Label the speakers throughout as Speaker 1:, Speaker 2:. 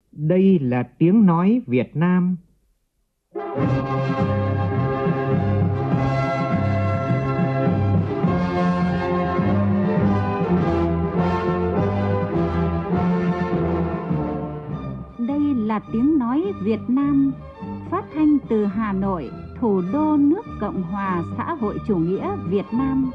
Speaker 1: Đây là tiếng nói Việt Nam.
Speaker 2: Đây là tiếng nói Việt Nam, phát thanh từ Hà Nội, thủ đô nước Cộng hòa xã hội chủ nghĩa Việt Nam.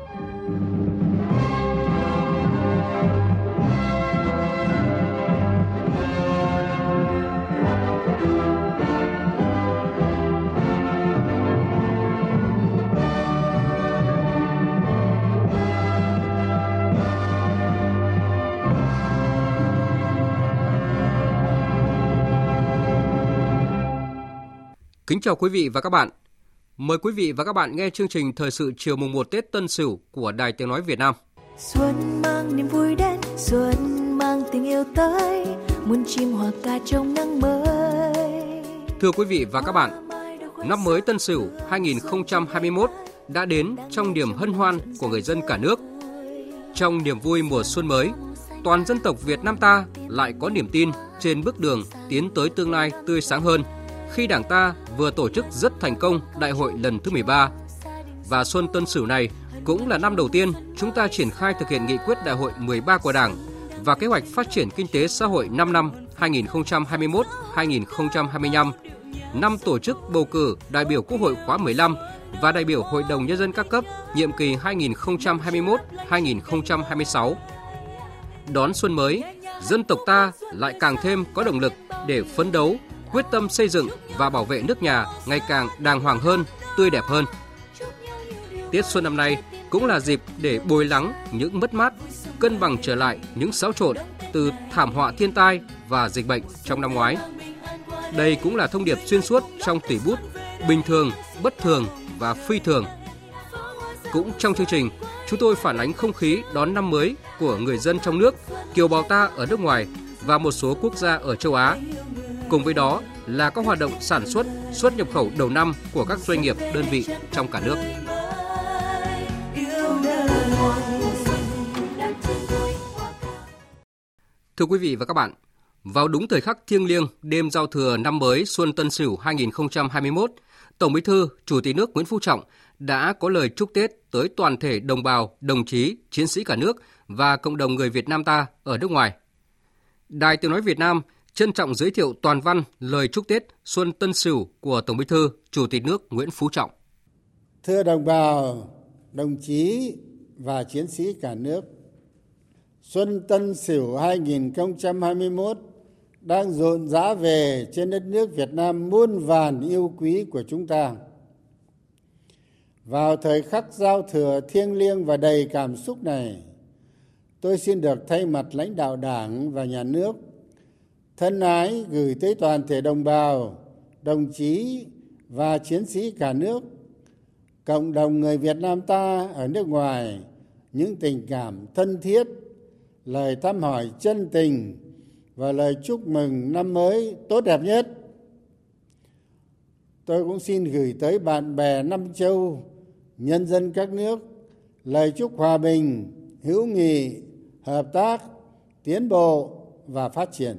Speaker 3: Kính chào quý vị và các bạn. Mời quý vị và các bạn nghe chương trình Thời sự chiều mùng 1 Tết Tân Sửu của Đài Tiếng nói Việt Nam.
Speaker 4: Xuân mang niềm vui đến, xuân mang tình yêu tới, muôn chim hòa ca trong nắng mới.
Speaker 3: Thưa quý vị và các bạn, năm mới Tân Sửu 2021 đã đến trong niềm hân hoan của người dân cả nước. Trong niềm vui mùa xuân mới, toàn dân tộc Việt Nam ta lại có niềm tin trên bước đường tiến tới tương lai tươi sáng hơn, khi Đảng ta vừa tổ chức rất thành công Đại hội lần thứ 13. Và xuân Tân Sửu này cũng là năm đầu tiên chúng ta triển khai thực hiện nghị quyết Đại hội 13 của Đảng và kế hoạch phát triển kinh tế xã hội 5 năm 2021-2025, năm tổ chức bầu cử đại biểu Quốc hội khóa 15 và đại biểu Hội đồng Nhân dân các cấp nhiệm kỳ 2021-2026. Đón xuân mới, dân tộc ta lại càng thêm có động lực để phấn đấu, quyết tâm xây dựng và bảo vệ nước nhà ngày càng đàng hoàng hơn, tươi đẹp hơn. Tết xuân năm nay cũng là dịp để bồi lắng những mất mát, cân bằng trở lại những xáo trộn từ thảm họa thiên tai và dịch bệnh trong năm ngoái. Đây cũng là thông điệp xuyên suốt trong tùy bút bình thường, bất thường và phi thường. Cũng trong chương trình, chúng tôi phản ánh không khí đón năm mới của người dân trong nước, kiều bào ta ở nước ngoài và một số quốc gia ở châu Á. Cùng với đó là các hoạt động sản xuất, xuất nhập khẩu đầu năm của các doanh nghiệp, đơn vị trong cả nước. Thưa quý vị và các bạn, vào đúng thời khắc thiêng liêng đêm giao thừa năm mới Xuân Tân Sửu 2021, Tổng Bí thư, Chủ tịch nước Nguyễn Phú Trọng đã có lời chúc Tết tới toàn thể đồng bào, đồng chí, chiến sĩ cả nước và cộng đồng người Việt Nam ta ở nước ngoài. Đài Tiếng nói Việt Nam trân trọng giới thiệu toàn văn lời chúc Tết Xuân Tân Sửu của Tổng Bí thư, Chủ tịch nước Nguyễn Phú Trọng.
Speaker 5: Thưa đồng bào, đồng chí và chiến sĩ cả nước, Xuân Tân Sửu 2021 đang rộn rã về trên đất nước Việt Nam muôn vàn yêu quý của chúng ta. Vào thời khắc giao thừa thiêng liêng và đầy cảm xúc này, tôi xin được thay mặt lãnh đạo Đảng và Nhà nước thân ái gửi tới toàn thể đồng bào, đồng chí và chiến sĩ cả nước, cộng đồng người Việt Nam ta ở nước ngoài những tình cảm thân thiết, lời thăm hỏi chân tình và lời chúc mừng năm mới tốt đẹp nhất. Tôi cũng xin gửi tới bạn bè năm châu, nhân dân các nước lời chúc hòa bình, hữu nghị, hợp tác, tiến bộ và phát triển.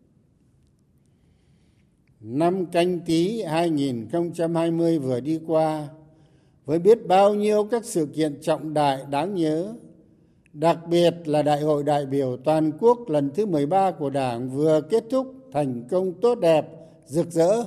Speaker 5: Năm Canh Tý 2020 vừa đi qua với biết bao nhiêu các sự kiện trọng đại đáng nhớ, đặc biệt là Đại hội đại biểu toàn quốc lần thứ 13 của Đảng vừa kết thúc thành công tốt đẹp, rực rỡ.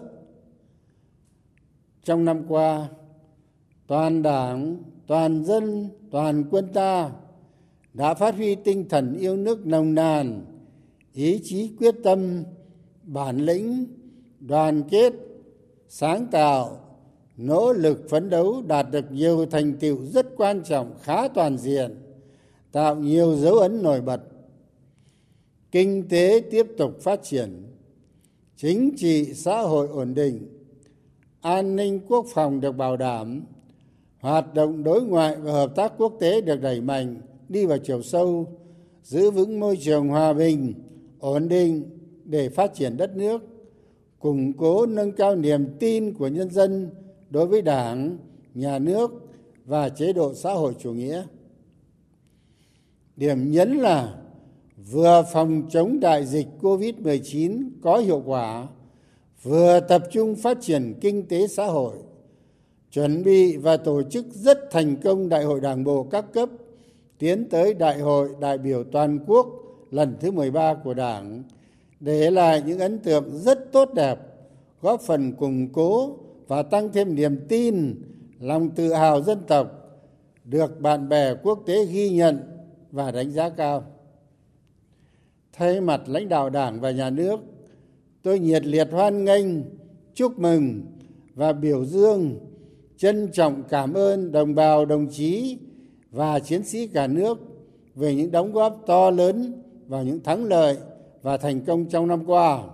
Speaker 5: Trong năm qua, toàn Đảng, toàn dân, toàn quân ta đã phát huy tinh thần yêu nước nồng nàn, ý chí quyết tâm, bản lĩnh, đoàn kết, sáng tạo, nỗ lực phấn đấu đạt được nhiều thành tựu rất quan trọng, khá toàn diện, tạo nhiều dấu ấn nổi bật. Kinh tế tiếp tục phát triển, chính trị xã hội ổn định, an ninh quốc phòng được bảo đảm, hoạt động đối ngoại và hợp tác quốc tế được đẩy mạnh, đi vào chiều sâu, giữ vững môi trường hòa bình, ổn định để phát triển đất nước, củng cố nâng cao niềm tin của nhân dân đối với Đảng, Nhà nước và chế độ xã hội chủ nghĩa. Điểm nhấn là vừa phòng chống đại dịch COVID-19 có hiệu quả, vừa tập trung phát triển kinh tế xã hội, chuẩn bị và tổ chức rất thành công Đại hội Đảng bộ các cấp, tiến tới Đại hội đại biểu toàn quốc lần thứ 13 của Đảng, để lại những ấn tượng rất tốt đẹp, góp phần củng cố và tăng thêm niềm tin, lòng tự hào dân tộc, được bạn bè quốc tế ghi nhận và đánh giá cao. Thay mặt lãnh đạo Đảng và Nhà nước, tôi nhiệt liệt hoan nghênh, chúc mừng và biểu dương, trân trọng cảm ơn đồng bào, đồng chí và chiến sĩ cả nước về những đóng góp to lớn vào những thắng lợi và thành công trong năm qua.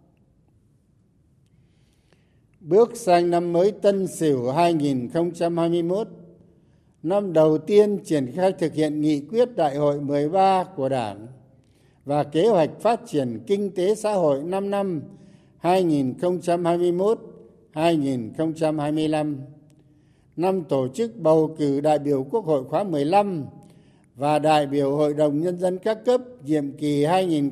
Speaker 5: Bước sang năm mới Tân Sửu 2021, năm đầu tiên triển khai thực hiện nghị quyết Đại hội 13 của Đảng và kế hoạch phát triển kinh tế xã hội 5 năm 2021-2025, năm tổ chức bầu cử đại biểu Quốc hội khóa 15 và đại biểu Hội đồng Nhân dân các cấp nhiệm kỳ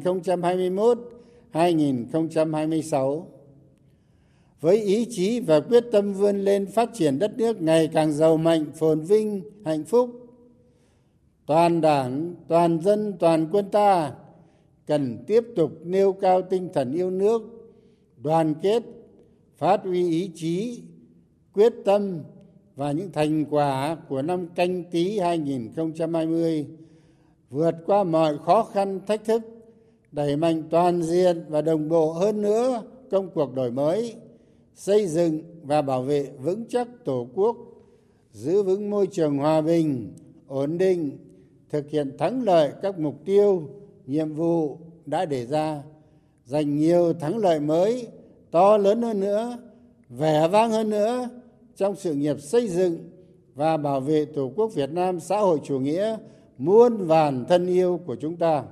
Speaker 5: 2021-2026. Với ý chí và quyết tâm vươn lên phát triển đất nước ngày càng giàu mạnh, phồn vinh, hạnh phúc, toàn Đảng, toàn dân, toàn quân ta cần tiếp tục nêu cao tinh thần yêu nước, đoàn kết, phát huy ý chí, quyết tâm và những thành quả của năm Canh Tý 2020, vượt qua mọi khó khăn thách thức, đẩy mạnh toàn diện và đồng bộ hơn nữa công cuộc đổi mới, xây dựng và bảo vệ vững chắc Tổ quốc, giữ vững môi trường hòa bình, ổn định, thực hiện thắng lợi các mục tiêu, nhiệm vụ đã đề ra, giành nhiều thắng lợi mới, to lớn hơn nữa, vẻ vang hơn nữa trong sự nghiệp xây dựng và bảo vệ Tổ quốc Việt Nam xã hội chủ nghĩa muôn vàn thân yêu của chúng ta.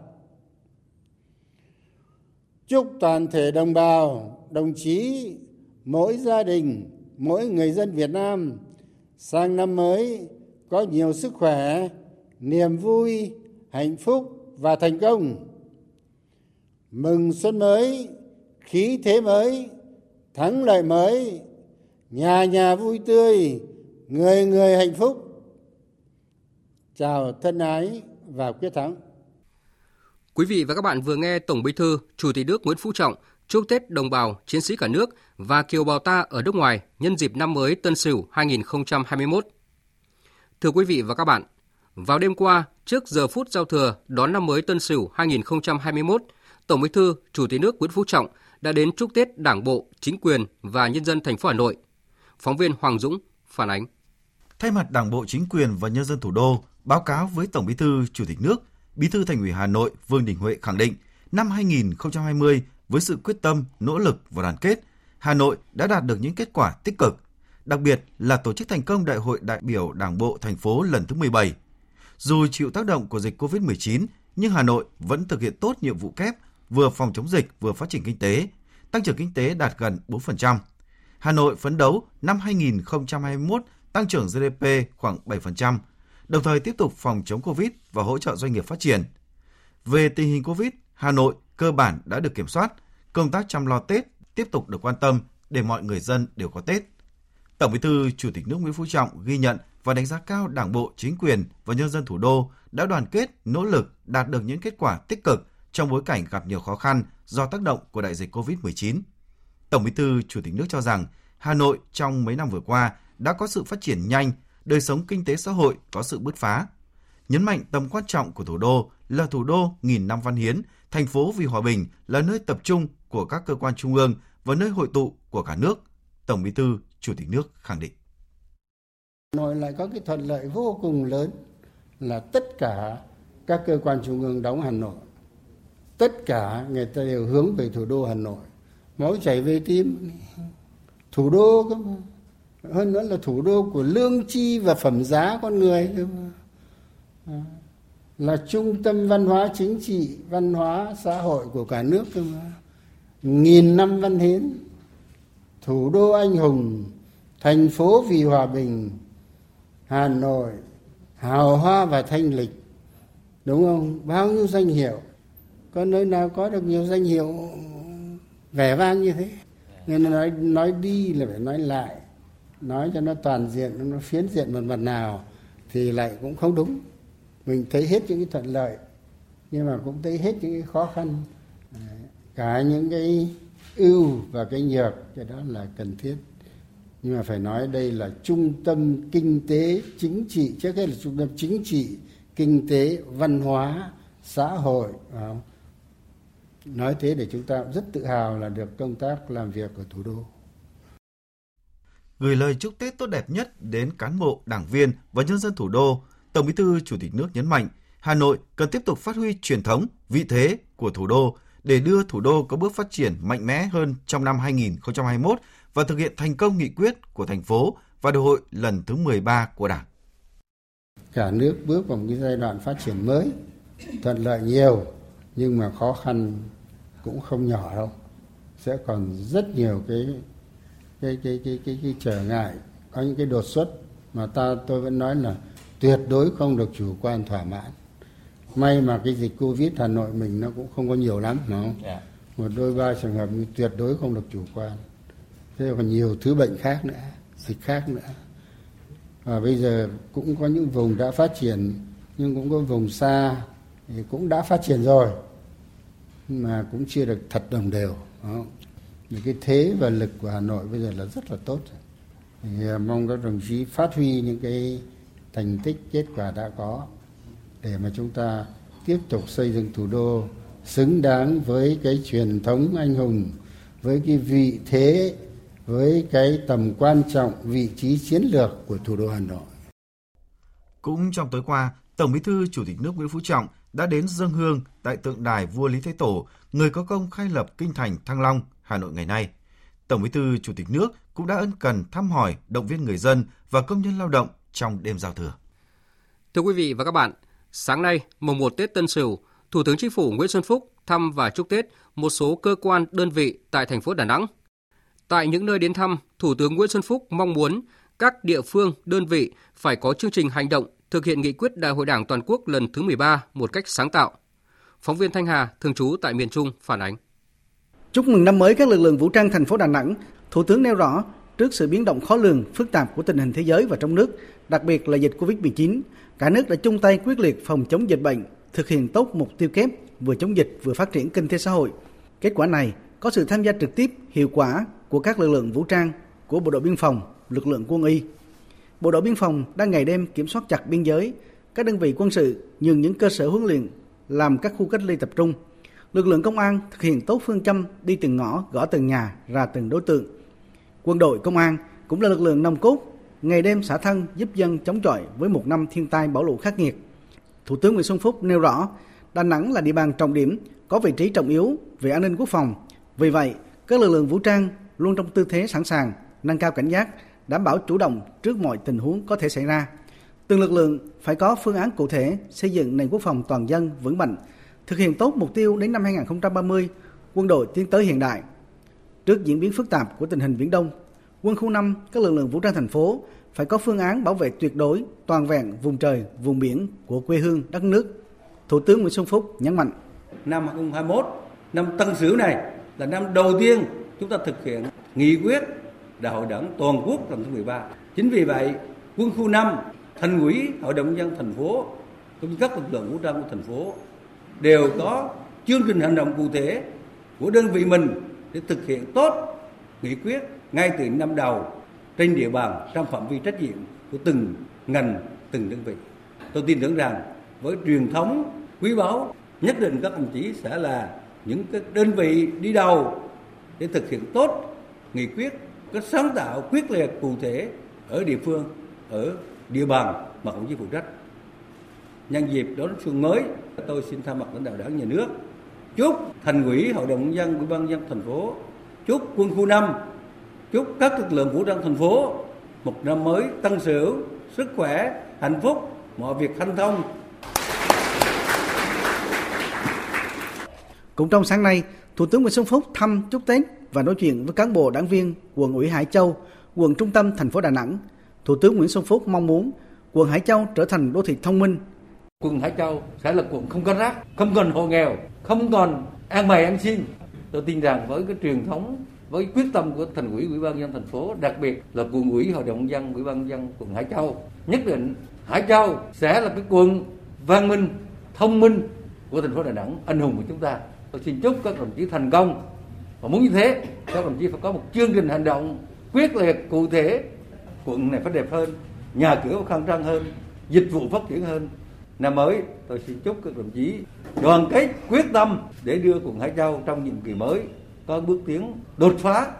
Speaker 5: Chúc toàn thể đồng bào, đồng chí, mỗi gia đình, mỗi người dân Việt Nam sang năm mới có nhiều sức khỏe, niềm vui, hạnh phúc và thành công. Mừng xuân mới, khí thế mới, thắng lợi mới, nhà nhà vui tươi, người người hạnh phúc. Chào thân ái và quyết thắng.
Speaker 3: Quý vị và các bạn vừa nghe Tổng Bí thư, Chủ tịch nước Nguyễn Phú Trọng chúc Tết đồng bào, chiến sĩ cả nước và kiều bào ta ở nước ngoài nhân dịp năm mới Tân Sửu 2021. Thưa quý vị và các bạn, vào đêm qua, trước giờ phút giao thừa đón năm mới Tân Sửu 2021, Tổng Bí thư, Chủ tịch nước Nguyễn Phú Trọng đã đến chúc Tết Đảng bộ, chính quyền và nhân dân thành phố Hà Nội. Phóng viên Hoàng Dũng phản ánh.
Speaker 6: Thay mặt Đảng bộ, chính quyền và nhân dân thủ đô báo cáo với Tổng Bí thư, Chủ tịch nước, Bí thư Thành ủy Hà Nội Vương Đình Huệ khẳng định, năm 2020 với sự quyết tâm, nỗ lực và đoàn kết, Hà Nội đã đạt được những kết quả tích cực, đặc biệt là tổ chức thành công Đại hội đại biểu Đảng bộ thành phố lần thứ 17. Dù chịu tác động của dịch COVID-19, nhưng Hà Nội vẫn thực hiện tốt nhiệm vụ kép, vừa phòng chống dịch vừa phát triển kinh tế, tăng trưởng kinh tế đạt gần 4%. Hà Nội phấn đấu năm 2021 tăng trưởng GDP khoảng 7%, đồng thời tiếp tục phòng chống Covid và hỗ trợ doanh nghiệp phát triển. Về tình hình Covid, Hà Nội cơ bản đã được kiểm soát, công tác chăm lo Tết tiếp tục được quan tâm để mọi người dân đều có Tết. Tổng Bí thư, Chủ tịch nước Nguyễn Phú Trọng ghi nhận và đánh giá cao Đảng bộ, chính quyền và nhân dân thủ đô đã đoàn kết, nỗ lực đạt được những kết quả tích cực trong bối cảnh gặp nhiều khó khăn do tác động của đại dịch COVID-19. Tổng Bí thư, Chủ tịch nước cho rằng Hà Nội trong mấy năm vừa qua đã có sự phát triển nhanh, đời sống kinh tế xã hội có sự bứt phá. Nhấn mạnh tầm quan trọng của thủ đô là thủ đô nghìn năm văn hiến, thành phố vì hòa bình là nơi tập trung của các cơ quan trung ương và nơi hội tụ của cả nước. Tổng Bí thư, Chủ tịch nước khẳng định.
Speaker 5: Hà Nội lại có cái thuận lợi vô cùng lớn là tất cả các cơ quan trung ương đóng Hà Nội. Tất cả người ta đều hướng về thủ đô Hà Nội. Máu chảy về tim. Thủ đô cơ mà. Hơn nữa là thủ đô của lương tri và phẩm giá con người cơ mà. Là trung tâm văn hóa chính trị, văn hóa xã hội của cả nước cơ mà. Nghìn năm văn hiến. Thủ đô anh hùng, thành phố vì hòa bình, Hà Nội hào hoa và thanh lịch, đúng không? Bao nhiêu danh hiệu, có nơi nào có được nhiều danh hiệu vẻ vang như thế. Nên nói đi là phải nói lại, nói cho nó toàn diện, nó phiến diện một mặt nào thì lại cũng không đúng. Mình thấy hết những cái thuận lợi nhưng mà cũng thấy hết những cái khó khăn, cả những cái ưu và cái nhược, cái đó là cần thiết. Nhưng mà phải nói đây là trung tâm kinh tế chính trị, trước hết là trung tâm chính trị, kinh tế, văn hóa, xã hội. Nói thế để chúng ta rất tự hào là được công tác làm việc ở thủ đô.
Speaker 6: Gửi lời chúc Tết tốt đẹp nhất đến cán bộ, đảng viên và nhân dân thủ đô, Tổng Bí thư Chủ tịch nước nhấn mạnh Hà Nội cần tiếp tục phát huy truyền thống, vị thế của thủ đô để đưa thủ đô có bước phát triển mạnh mẽ hơn trong năm 2021 và thực hiện thành công nghị quyết của thành phố và đại hội lần thứ 13 của Đảng.
Speaker 5: Cả nước bước vào một cái giai đoạn phát triển mới, thuận lợi nhiều nhưng mà khó khăn cũng không nhỏ đâu. Sẽ còn rất nhiều cái trở ngại, có những cái đột xuất mà tôi vẫn nói là tuyệt đối không được chủ quan thỏa mãn. May mà cái dịch Covid Hà Nội mình nó cũng không có nhiều lắm, đúng không? Yeah. Một đôi ba trường hợp tuyệt đối không được chủ quan. Thế còn nhiều thứ bệnh khác nữa, dịch khác nữa. Và bây giờ cũng có những vùng đã phát triển nhưng cũng có vùng xa thì cũng đã phát triển rồi mà cũng chưa được thật đồng đều. Cái thế và lực của Hà Nội bây giờ là rất là tốt. Thì mong các đồng chí phát huy những cái thành tích kết quả đã có để mà chúng ta tiếp tục xây dựng thủ đô xứng đáng với cái truyền thống anh hùng, với cái vị thế, với cái tầm quan trọng, vị trí chiến lược của thủ đô Hà Nội.
Speaker 6: Cũng trong tối qua, Tổng Bí thư Chủ tịch nước Nguyễn Phú Trọng đã đến dâng hương tại tượng đài vua Lý Thái Tổ, người có công khai lập kinh thành Thăng Long, Hà Nội ngày nay. Tổng Bí thư Chủ tịch nước cũng đã ân cần thăm hỏi, động viên người dân và công nhân lao động trong đêm giao thừa.
Speaker 3: Thưa quý vị và các bạn, sáng nay, mùng 1 Tết Tân Sửu, Thủ tướng Chính phủ Nguyễn Xuân Phúc thăm và chúc Tết một số cơ quan, đơn vị tại thành phố Đà Nẵng. Tại những nơi đến thăm, Thủ tướng Nguyễn Xuân Phúc mong muốn các địa phương, đơn vị phải có chương trình hành động thực hiện nghị quyết Đại hội Đảng toàn quốc lần thứ 13 một cách sáng tạo. Phóng viên Thanh Hà, thường trú tại miền Trung, phản ánh.
Speaker 7: Chúc mừng năm mới các lực lượng vũ trang thành phố Đà Nẵng, Thủ tướng nêu rõ, trước sự biến động khó lường, phức tạp của tình hình thế giới và trong nước, đặc biệt là dịch Covid-19, cả nước đã chung tay quyết liệt phòng chống dịch bệnh, thực hiện tốt mục tiêu kép vừa chống dịch vừa phát triển kinh tế xã hội. Kết quả này có sự tham gia trực tiếp, hiệu quả của các lực lượng vũ trang, của Bộ đội Biên phòng, lực lượng quân y. Bộ đội Biên phòng đang ngày đêm kiểm soát chặt biên giới, các đơn vị quân sự nhường những cơ sở huấn luyện làm các khu cách ly tập trung. Lực lượng công an thực hiện tốt phương châm đi từng ngõ, gõ từng nhà, ra từng đối tượng. Quân đội công an cũng là lực lượng nòng cốt, ngày đêm xả thân giúp dân chống chọi với một năm thiên tai bão lũ khắc nghiệt. Thủ tướng Nguyễn Xuân Phúc nêu rõ, Đà Nẵng là địa bàn trọng điểm, có vị trí trọng yếu về an ninh quốc phòng. Vì vậy, các lực lượng vũ trang luôn trong tư thế sẵn sàng, nâng cao cảnh giác, đảm bảo chủ động trước mọi tình huống có thể xảy ra. Từng lực lượng phải có phương án cụ thể xây dựng nền quốc phòng toàn dân vững mạnh, thực hiện tốt mục tiêu đến năm 2030, quân đội tiến tới hiện đại. Trước diễn biến phức tạp của tình hình Biển Đông, Quân khu 5, các lực lượng vũ trang thành phố phải có phương án bảo vệ tuyệt đối, toàn vẹn vùng trời, vùng biển của quê hương, đất nước. Thủ tướng Nguyễn Xuân Phúc nhấn mạnh.
Speaker 8: Năm 2021, năm Tân Sửu này là năm đầu tiên chúng ta thực hiện nghị quyết Đại hội Đảng toàn quốc lần thứ 13. Chính vì vậy, Quân khu 5, Thành ủy, Hội đồng nhân dân thành phố, cũng như các lực lượng vũ trang của thành phố đều có chương trình hành động cụ thể của đơn vị mình để thực hiện tốt nghị quyết ngay từ năm đầu trên địa bàn trong phạm vi trách nhiệm của từng ngành, từng đơn vị. Tôi tin tưởng rằng với truyền thống quý báu, nhất định các đồng chí sẽ là những cái đơn vị đi đầu để thực hiện tốt nghị quyết, các sáng tạo quyết liệt cụ thể ở địa phương, ở địa bàn mà đồng chí phụ trách. Nhân dịp đón xuân mới, tôi xin thay mặt lãnh đạo Đảng, Nhà nước chúc Thành ủy, Hội đồng nhân dân, Ủy ban nhân dân thành phố, chúc Quân khu 5, chúc các lực lượng vũ trang thành phố một năm mới Tân Sửu, sức khỏe, hạnh phúc, mọi việc hanh thông.
Speaker 7: Cũng trong sáng nay, Thủ tướng Nguyễn Xuân Phúc thăm chúc Tết và nói chuyện với cán bộ đảng viên quận ủy Hải Châu, quận trung tâm thành phố Đà Nẵng. Thủ tướng Nguyễn Xuân Phúc mong muốn quận Hải Châu trở thành đô thị thông minh,
Speaker 8: Quận Hải Châu sẽ là quận không có rác, không còn hộ nghèo, không còn ăn mày ăn xin. Tôi tin rằng với cái truyền thống, với quyết tâm của Thành ủy, Ủy ban nhân dân thành phố, đặc biệt là quận ủy, Hội đồng nhân dân, Ủy ban nhân dân quận Hải Châu, nhất định Hải Châu sẽ là cái quận văn minh, thông minh của thành phố Đà Nẵng, anh hùng của chúng ta. Tôi xin chúc các đồng chí thành công, và muốn như thế các đồng chí phải có một chương trình hành động quyết liệt, cụ thể. Quận này phải đẹp hơn, nhà cửa khang trang hơn, dịch vụ phát triển hơn. Năm mới tôi xin chúc các đồng chí đoàn kết quyết tâm để đưa quận Hải Châu trong nhiệm kỳ mới có bước tiến đột phá.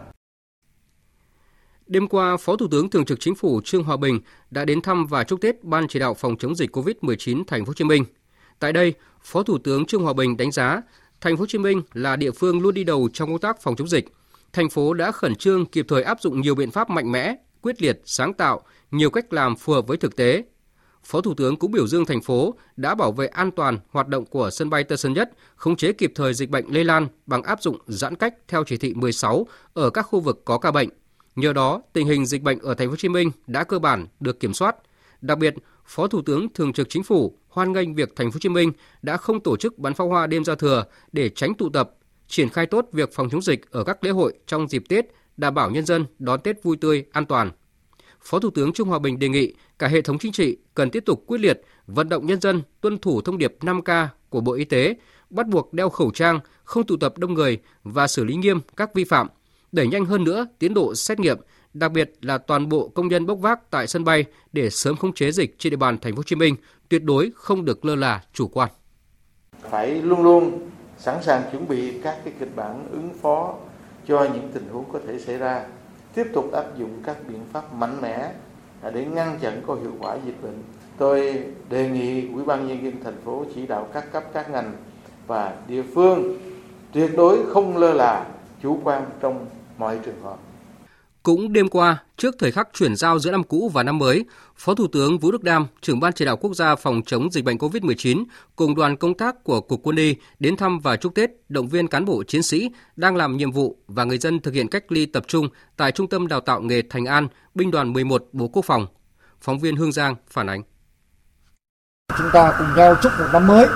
Speaker 3: Đêm qua, Phó Thủ tướng Thường trực Chính phủ Trương Hòa Bình đã đến thăm và chúc Tết Ban chỉ đạo phòng chống dịch COVID-19 Thành phố Hồ Chí Minh. Tại đây, Phó Thủ tướng Trương Hòa Bình đánh giá Thành phố Hồ Chí Minh là địa phương luôn đi đầu trong công tác phòng chống dịch. Thành phố đã khẩn trương kịp thời áp dụng nhiều biện pháp mạnh mẽ, quyết liệt, sáng tạo, nhiều cách làm phù hợp với thực tế. Phó Thủ tướng cũng biểu dương thành phố đã bảo vệ an toàn hoạt động của sân bay Tân Sơn Nhất, khống chế kịp thời dịch bệnh lây lan bằng áp dụng giãn cách theo chỉ thị 16 ở các khu vực có ca bệnh. Nhờ đó, tình hình dịch bệnh ở Thành phố Hồ Chí Minh đã cơ bản được kiểm soát. Đặc biệt, Phó Thủ tướng Thường trực Chính phủ hoan nghênh việc Thành phố Hồ Chí Minh đã không tổ chức bắn pháo hoa đêm giao thừa để tránh tụ tập, triển khai tốt việc phòng chống dịch ở các lễ hội trong dịp Tết, đảm bảo nhân dân đón Tết vui tươi, an toàn. Phó Thủ tướng Trương Hòa Bình đề nghị cả hệ thống chính trị cần tiếp tục quyết liệt vận động nhân dân tuân thủ thông điệp 5K của Bộ Y tế, bắt buộc đeo khẩu trang, không tụ tập đông người và xử lý nghiêm các vi phạm, đẩy nhanh hơn nữa tiến độ xét nghiệm, đặc biệt là toàn bộ công nhân bốc vác tại sân bay để sớm khống chế dịch trên địa bàn Thành phố Hồ Chí Minh, tuyệt đối không được lơ là chủ quan.
Speaker 9: Phải luôn luôn sẵn sàng chuẩn bị các cái kịch bản ứng phó cho những tình huống có thể xảy ra, tiếp tục áp dụng các biện pháp mạnh mẽ để ngăn chặn có hiệu quả dịch bệnh. Tôi đề nghị Ủy ban nhân dân thành phố chỉ đạo các cấp các ngành và địa phương tuyệt đối không lơ là, chủ quan trong mọi trường hợp.
Speaker 3: Cũng đêm qua, trước thời khắc chuyển giao giữa năm cũ và năm mới, Phó Thủ tướng Vũ Đức Đam, trưởng Ban chỉ đạo quốc gia phòng chống dịch bệnh COVID-19 cùng đoàn công tác của Cục Quân y đến thăm và chúc Tết, động viên cán bộ chiến sĩ đang làm nhiệm vụ và người dân thực hiện cách ly tập trung tại Trung tâm Đào tạo nghề Thành An, Binh đoàn 11 Bộ Quốc phòng. Phóng viên Hương Giang phản ánh.
Speaker 10: Chúng ta cùng nhau chúc một năm mới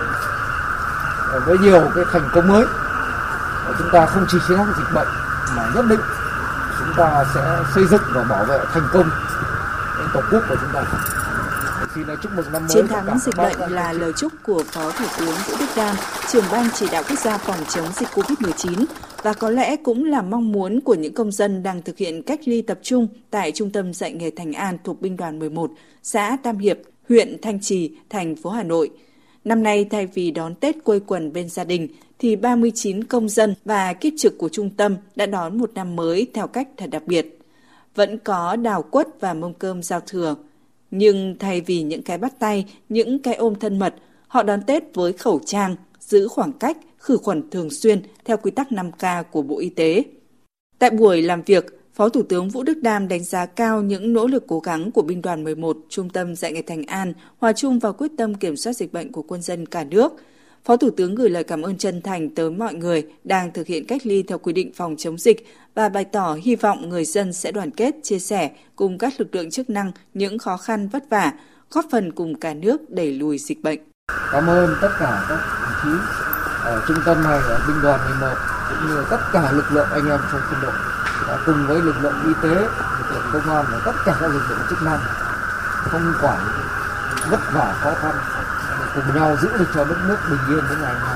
Speaker 10: với nhiều cái thành công mới. Chúng ta không chỉ chiến thắng dịch bệnh mà nhất định chúng ta sẽ xây dựng và bảo vệ thành công tổ quốc của chúng ta. Xin chúc mừng năm mới.
Speaker 11: Chiến thắng dịch bệnh là lời chúc của Phó Thủ tướng Vũ Đức Đam, trưởng Ban chỉ đạo quốc gia phòng chống dịch COVID-19 và có lẽ cũng là mong muốn của những công dân đang thực hiện cách ly tập trung tại Trung tâm dạy nghề Thành An thuộc Binh đoàn 11, xã Tam Hiệp, huyện Thanh Trì, thành phố Hà Nội. Năm nay thay vì đón Tết quây quần bên gia đình thì 39 công dân và kiếp trực của trung tâm đã đón một năm mới theo cách thật đặc biệt. Vẫn có đào quất và mâm cơm giao thừa, nhưng thay vì những cái bắt tay, những cái ôm thân mật, họ đón Tết với khẩu trang, giữ khoảng cách, khử khuẩn thường xuyên theo quy tắc 5K của Bộ Y tế. Tại buổi làm việc, Phó Thủ tướng Vũ Đức Đam đánh giá cao những nỗ lực cố gắng của Binh đoàn 11, Trung tâm dạy nghề Thành An, hòa chung vào quyết tâm kiểm soát dịch bệnh của quân dân cả nước. Phó Thủ tướng gửi lời cảm ơn chân thành tới mọi người đang thực hiện cách ly theo quy định phòng chống dịch và bày tỏ hy vọng người dân sẽ đoàn kết, chia sẻ cùng các lực lượng chức năng những khó khăn vất vả, góp phần cùng cả nước đẩy lùi dịch bệnh.
Speaker 10: Cảm ơn tất cả các đồng chí ở trung tâm này, ở Binh đoàn 11 cũng như tất cả lực lượng anh em trong quân đội đã cùng với lực lượng y tế, lực lượng công an và tất cả các lực lượng chức năng không quản vất vả khó khăn để cùng nhau giữ được cho đất nước bình yên đến ngày nay.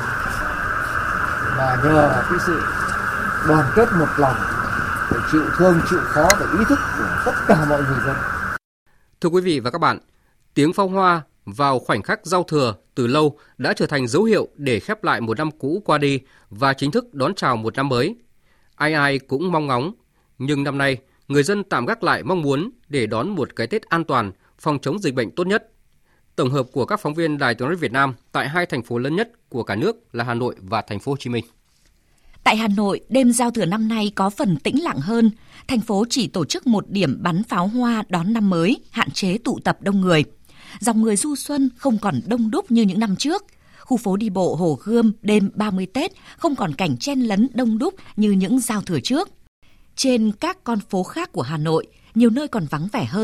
Speaker 10: Và nhờ cái sự đoàn kết một lòng để chịu thương, chịu khó và ý thức của tất cả mọi người dân.
Speaker 3: Thưa quý vị và các bạn, tiếng pháo hoa vào khoảnh khắc giao thừa từ lâu đã trở thành dấu hiệu để khép lại một năm cũ qua đi và chính thức đón chào một năm mới. Ai ai cũng mong ngóng, nhưng năm nay người dân tạm gác lại mong muốn để đón một cái Tết an toàn, phòng chống dịch bệnh tốt nhất. Tổng hợp của các phóng viên Đài Tiếng nói Việt Nam tại hai thành phố lớn nhất của cả nước là Hà Nội và Thành phố Hồ Chí Minh.
Speaker 12: Tại Hà Nội, đêm giao thừa năm nay có phần tĩnh lặng hơn. Thành phố chỉ tổ chức một điểm bắn pháo hoa đón năm mới, hạn chế tụ tập đông người. Dòng người du xuân không còn đông đúc như những năm trước. Khu phố đi bộ Hồ Gươm đêm 30 Tết không còn cảnh chen lấn đông đúc như những giao thừa trước. Trên các con phố khác của Hà Nội, nhiều nơi còn vắng vẻ hơn.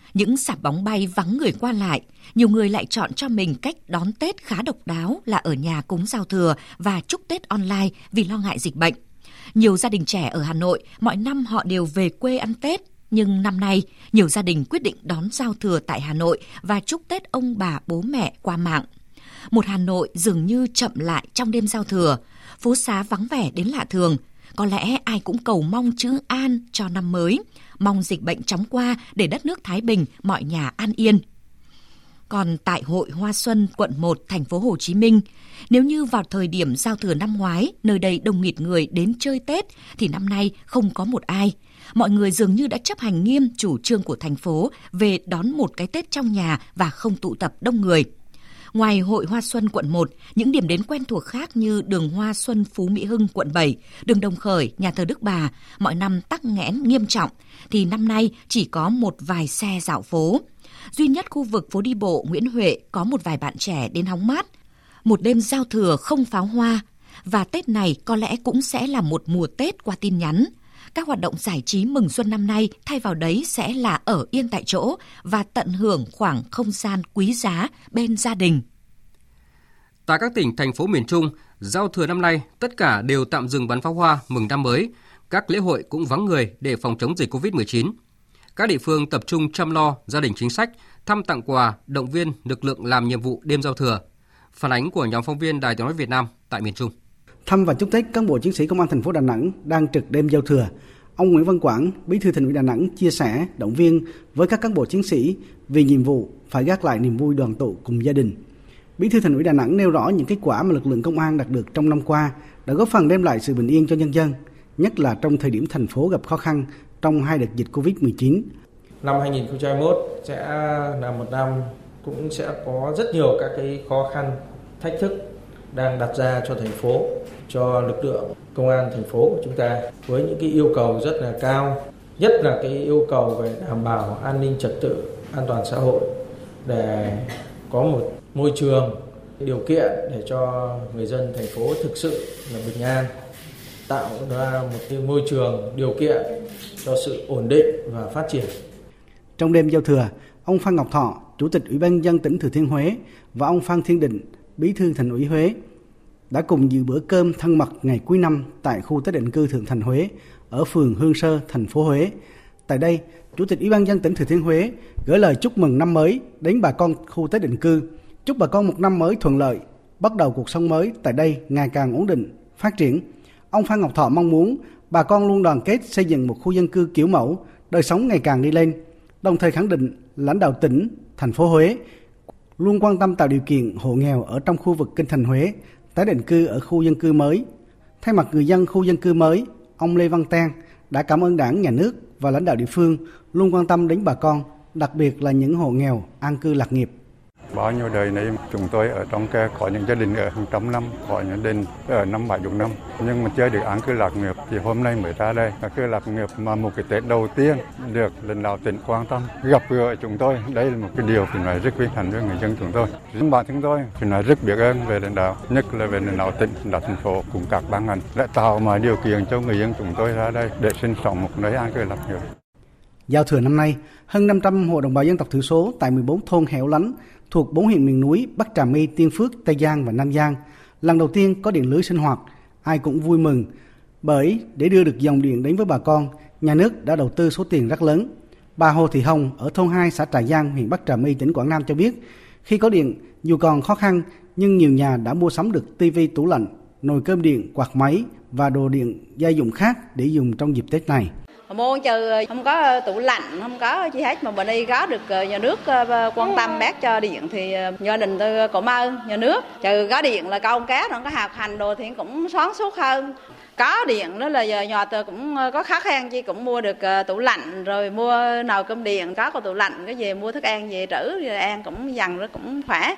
Speaker 12: Những sạp bóng bay vắng người qua lại, nhiều người lại chọn cho mình cách đón Tết khá độc đáo là ở nhà cúng giao thừa và chúc Tết online vì lo ngại dịch bệnh. Nhiều gia đình trẻ ở Hà Nội, mọi năm họ đều về quê ăn Tết. Nhưng năm nay, nhiều gia đình quyết định đón giao thừa tại Hà Nội và chúc Tết ông bà bố mẹ qua mạng. Một Hà Nội dường như chậm lại trong đêm giao thừa, phố xá vắng vẻ đến lạ thường. Có lẽ ai cũng cầu mong chữ an cho năm mới, mong dịch bệnh chóng qua để đất nước thái bình, mọi nhà an yên. Còn tại Hội Hoa Xuân quận 1 thành phố Hồ Chí Minh, nếu như vào thời điểm giao thừa năm ngoái, nơi đây đông nghịt người đến chơi Tết, thì năm nay không có một ai. Mọi người dường như đã chấp hành nghiêm chủ trương của thành phố về đón một cái Tết trong nhà và không tụ tập đông người. Ngoài Hội Hoa Xuân quận 1, những điểm đến quen thuộc khác như đường Hoa Xuân Phú Mỹ Hưng quận 7, đường Đồng Khởi, nhà thờ Đức Bà, mọi năm tắc nghẽn nghiêm trọng, thì năm nay chỉ có một vài xe dạo phố. Duy nhất khu vực phố đi bộ Nguyễn Huệ có một vài bạn trẻ đến hóng mát. Một đêm giao thừa không pháo hoa, và Tết này có lẽ cũng sẽ là một mùa Tết qua tin nhắn. Các hoạt động giải trí mừng xuân năm nay thay vào đấy sẽ là ở yên tại chỗ và tận hưởng khoảng không gian quý giá bên gia đình.
Speaker 3: Tại các tỉnh, thành phố miền Trung, giao thừa năm nay tất cả đều tạm dừng bắn pháo hoa mừng năm mới. Các lễ hội cũng vắng người để phòng chống dịch Covid-19. Các địa phương tập trung chăm lo gia đình chính sách, thăm tặng quà, động viên lực lượng làm nhiệm vụ đêm giao thừa. Phản ánh của nhóm phóng viên Đài Tiếng nói Việt Nam tại miền Trung.
Speaker 7: Thăm và chúc Tết cán bộ chiến sĩ Công an thành phố Đà Nẵng đang trực đêm giao thừa. Ông Nguyễn Văn Quảng, Bí thư Thành ủy Đà Nẵng chia sẻ, động viên với các cán bộ chiến sĩ vì nhiệm vụ phải gác lại niềm vui đoàn tụ cùng gia đình. Bí thư Thành ủy Đà Nẵng nêu rõ những kết quả mà lực lượng công an đạt được trong năm qua đã góp phần đem lại sự bình yên cho nhân dân, nhất là trong thời điểm thành phố gặp khó khăn trong 2 đợt dịch Covid-19.
Speaker 13: Năm 2021 sẽ là một năm cũng sẽ có rất nhiều các cái khó khăn, thách thức đang đặt ra cho thành phố, cho lực lượng công an thành phố của chúng ta với những cái yêu cầu rất là cao, nhất là cái yêu cầu về đảm bảo an ninh trật tự, an toàn xã hội để có một môi trường, điều kiện để cho người dân thành phố thực sự là bình an, tạo ra một cái môi trường, điều kiện cho sự ổn định và phát triển.
Speaker 7: Trong đêm giao thừa, ông Phan Ngọc Thọ, Chủ tịch Ủy ban nhân dân tỉnh Thừa Thiên Huế và ông Phan Thiên Định, Bí thư Thành ủy Huế đã cùng dự bữa cơm thân mật ngày cuối năm tại khu tái định cư Thượng Thành Huế ở phường Hương Sơ, thành phố Huế. Tại đây, Chủ tịch Ủy ban nhân dân tỉnh Thừa Thiên Huế gửi lời chúc mừng năm mới đến bà con khu tái định cư, chúc bà con một năm mới thuận lợi, bắt đầu cuộc sống mới tại đây ngày càng ổn định, phát triển. Ông Phan Ngọc Thọ mong muốn bà con luôn đoàn kết xây dựng một khu dân cư kiểu mẫu, đời sống ngày càng đi lên, đồng thời khẳng định lãnh đạo tỉnh, thành phố Huế luôn quan tâm tạo điều kiện hộ nghèo ở trong khu vực kinh thành Huế tái định cư ở khu dân cư mới. Thay mặt người dân khu dân cư mới, ông Lê Văn Tang đã cảm ơn Đảng, Nhà nước và lãnh đạo địa phương luôn quan tâm đến bà con, đặc biệt là những hộ nghèo an cư lạc nghiệp.
Speaker 14: Bao nhiêu đời này chúng tôi ở trong cái có những gia đình ở hàng trăm năm, có những gia đình ở 50-70 năm, nhưng mà chưa được an cư lạc nghiệp thì hôm nay mới ra đây. An cư lạc nghiệp mà một cái Tết đầu tiên được lãnh đạo tỉnh quan tâm, gặp gỡ chúng tôi, đây là một cái điều phải nói rất vinh hạnh với người dân chúng tôi. Riêng bản thân tôi phải nói rất biết ơn về lãnh đạo, nhất là về lãnh đạo tỉnh, lãnh đạo thành phố cùng các ban ngành đã tạo mọi điều kiện cho người dân chúng tôi ra đây để sinh sống một nơi an cư lạc nghiệp.
Speaker 7: Giao thừa năm nay, hơn 500 hộ đồng bào dân tộc thiểu số tại 14 thôn hẻo lánh thuộc 4 huyện miền núi Bắc Trà My, Tiên Phước, Tây Giang và Nam Giang lần đầu tiên có điện lưới sinh hoạt. Ai cũng vui mừng bởi để đưa được dòng điện đến với bà con, nhà nước đã đầu tư số tiền rất lớn. Bà Hồ Thị Hồng ở thôn 2 xã Trà Giang, huyện Bắc Trà My, tỉnh Quảng Nam cho biết, khi có điện dù còn khó khăn nhưng nhiều nhà đã mua sắm được tivi, tủ lạnh, nồi cơm điện, quạt máy và đồ điện gia dụng khác để dùng trong dịp Tết này.
Speaker 15: Mua trừ không có tủ lạnh, không có gì hết mà bên đây có được nhà nước quan tâm bác cho điện thì gia đình tôi cảm ơn nhà nước. Trừ có điện là câu cá, nó có học hành đồ thì cũng sáng suốt hơn. Có điện đó là giờ nhà tôi cũng có khó khăn chứ cũng mua được tủ lạnh rồi mua nồi cơm điện, có tủ lạnh cái gì mua thức ăn về trữ rồi ăn cũng dần nó cũng khỏe.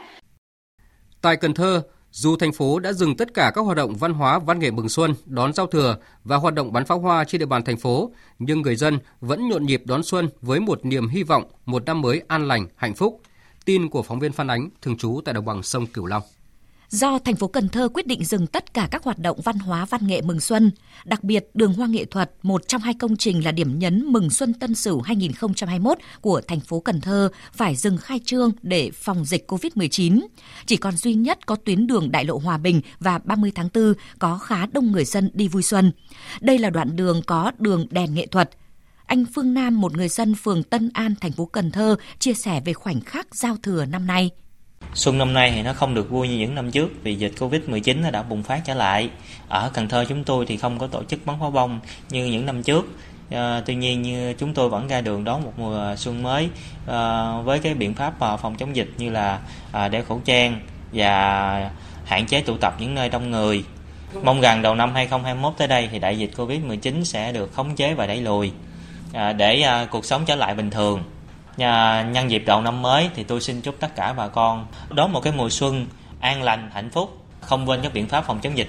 Speaker 3: Tại Cần Thơ, dù thành phố đã dừng tất cả các hoạt động văn hóa, văn nghệ mừng xuân, đón giao thừa và hoạt động bắn pháo hoa trên địa bàn thành phố, nhưng người dân vẫn nhộn nhịp đón xuân với một niềm hy vọng một năm mới an lành, hạnh phúc. Tin của phóng viên Phan Ánh, thường trú tại đồng bằng sông Cửu Long.
Speaker 12: Do thành phố Cần Thơ quyết định dừng tất cả các hoạt động văn hóa văn nghệ mừng xuân, đặc biệt Đường Hoa Nghệ thuật, một trong hai công trình là điểm nhấn mừng xuân Tân Sửu 2021 của thành phố Cần Thơ phải dừng khai trương để phòng dịch Covid-19. Chỉ còn duy nhất có tuyến đường Đại lộ Hòa Bình và 30 tháng 4 có khá đông người dân đi vui xuân. Đây là đoạn đường có đường đèn nghệ thuật. Anh Phương Nam, một người dân phường Tân An, thành phố Cần Thơ, chia sẻ về khoảnh khắc giao thừa năm nay.
Speaker 16: Xuân năm nay thì nó không được vui như những năm trước vì dịch Covid-19 nó đã bùng phát trở lại. Ở Cần Thơ chúng tôi thì không có tổ chức bắn pháo bông như những năm trước. Tuy nhiên như chúng tôi vẫn ra đường đón một mùa xuân mới với cái biện pháp phòng chống dịch như là đeo khẩu trang và hạn chế tụ tập những nơi đông người. Mong rằng đầu năm 2021 tới đây thì đại dịch Covid-19 sẽ được khống chế và đẩy lùi để cuộc sống trở lại bình thường. Nhân dịp đầu năm mới thì tôi xin chúc tất cả bà con đón một cái mùa xuân an lành, hạnh phúc, không quên các biện pháp phòng chống dịch.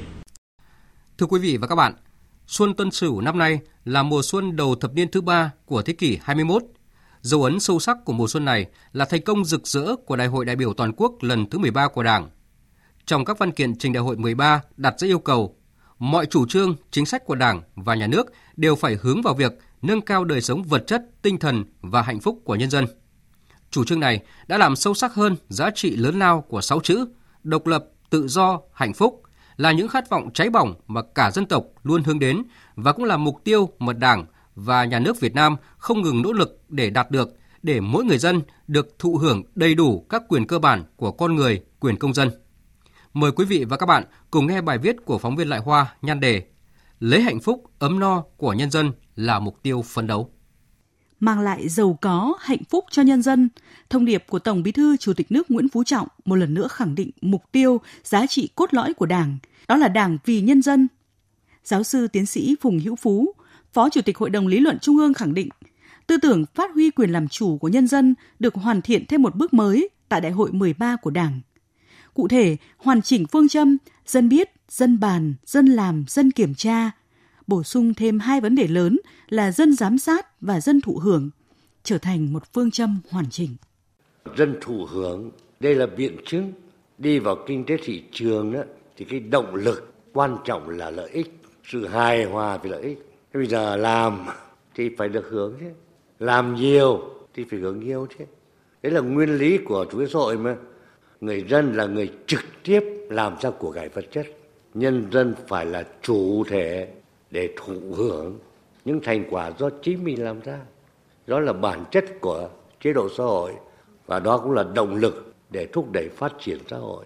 Speaker 3: Thưa quý vị và các bạn, Xuân Tân Sửu năm nay là mùa xuân đầu thập niên thứ 3 của thế kỷ 21. Dấu ấn sâu sắc của mùa xuân này là thành công rực rỡ của Đại hội đại biểu toàn quốc lần thứ 13 của Đảng. Trong các văn kiện trình Đại hội 13 đặt ra yêu cầu, mọi chủ trương, chính sách của Đảng và Nhà nước đều phải hướng vào việc nâng cao đời sống vật chất, tinh thần và hạnh phúc của nhân dân. Chủ trương này đã làm sâu sắc hơn giá trị lớn lao của 6 chữ độc lập, tự do, hạnh phúc, là những khát vọng cháy bỏng mà cả dân tộc luôn hướng đến và cũng là mục tiêu mà Đảng và Nhà nước Việt Nam không ngừng nỗ lực để đạt được, để mỗi người dân được thụ hưởng đầy đủ các quyền cơ bản của con người, quyền công dân. Mời quý vị và các bạn cùng nghe bài viết của phóng viên Lại Hoa nhan đề Lấy hạnh phúc ấm no của nhân dân là mục tiêu phấn đấu.
Speaker 17: Mang lại giàu có, hạnh phúc cho nhân dân, thông điệp của Tổng Bí thư Chủ tịch nước Nguyễn Phú Trọng một lần nữa khẳng định mục tiêu, giá trị cốt lõi của Đảng, đó là Đảng vì nhân dân. Giáo sư tiến sĩ Phùng Hữu Phú, Phó Chủ tịch Hội đồng Lý luận Trung ương khẳng định, tư tưởng phát huy quyền làm chủ của nhân dân được hoàn thiện thêm một bước mới tại Đại hội 13 của Đảng. Cụ thể, hoàn chỉnh phương châm dân biết, dân bàn, dân làm, dân kiểm tra, bổ sung thêm hai vấn đề lớn là dân giám sát và dân thụ hưởng, trở thành một phương châm hoàn chỉnh.
Speaker 18: Dân thụ hưởng, đây là biện chứng. Đi vào kinh tế thị trường đó, thì cái động lực quan trọng là lợi ích, sự hài hòa về lợi ích. Bây giờ làm thì phải được hưởng chứ, làm nhiều thì phải hưởng nhiều chứ. Đấy là nguyên lý của chủ nghĩa xã hội mà. Người dân là người trực tiếp làm ra của cải vật chất. Nhân dân phải là chủ thể để thụ hưởng những thành quả do chính mình làm ra. Đó là bản chất của chế độ xã hội và đó cũng là động lực để thúc đẩy phát triển xã hội.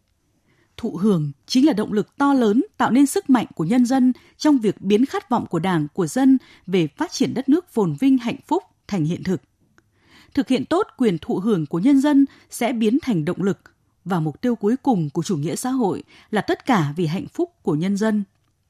Speaker 17: Thụ hưởng chính là động lực to lớn tạo nên sức mạnh của nhân dân trong việc biến khát vọng của Đảng, của dân về phát triển đất nước phồn vinh hạnh phúc thành hiện thực. Thực hiện tốt quyền thụ hưởng của nhân dân sẽ biến thành động lực và mục tiêu cuối cùng của chủ nghĩa xã hội là tất cả vì hạnh phúc của nhân dân.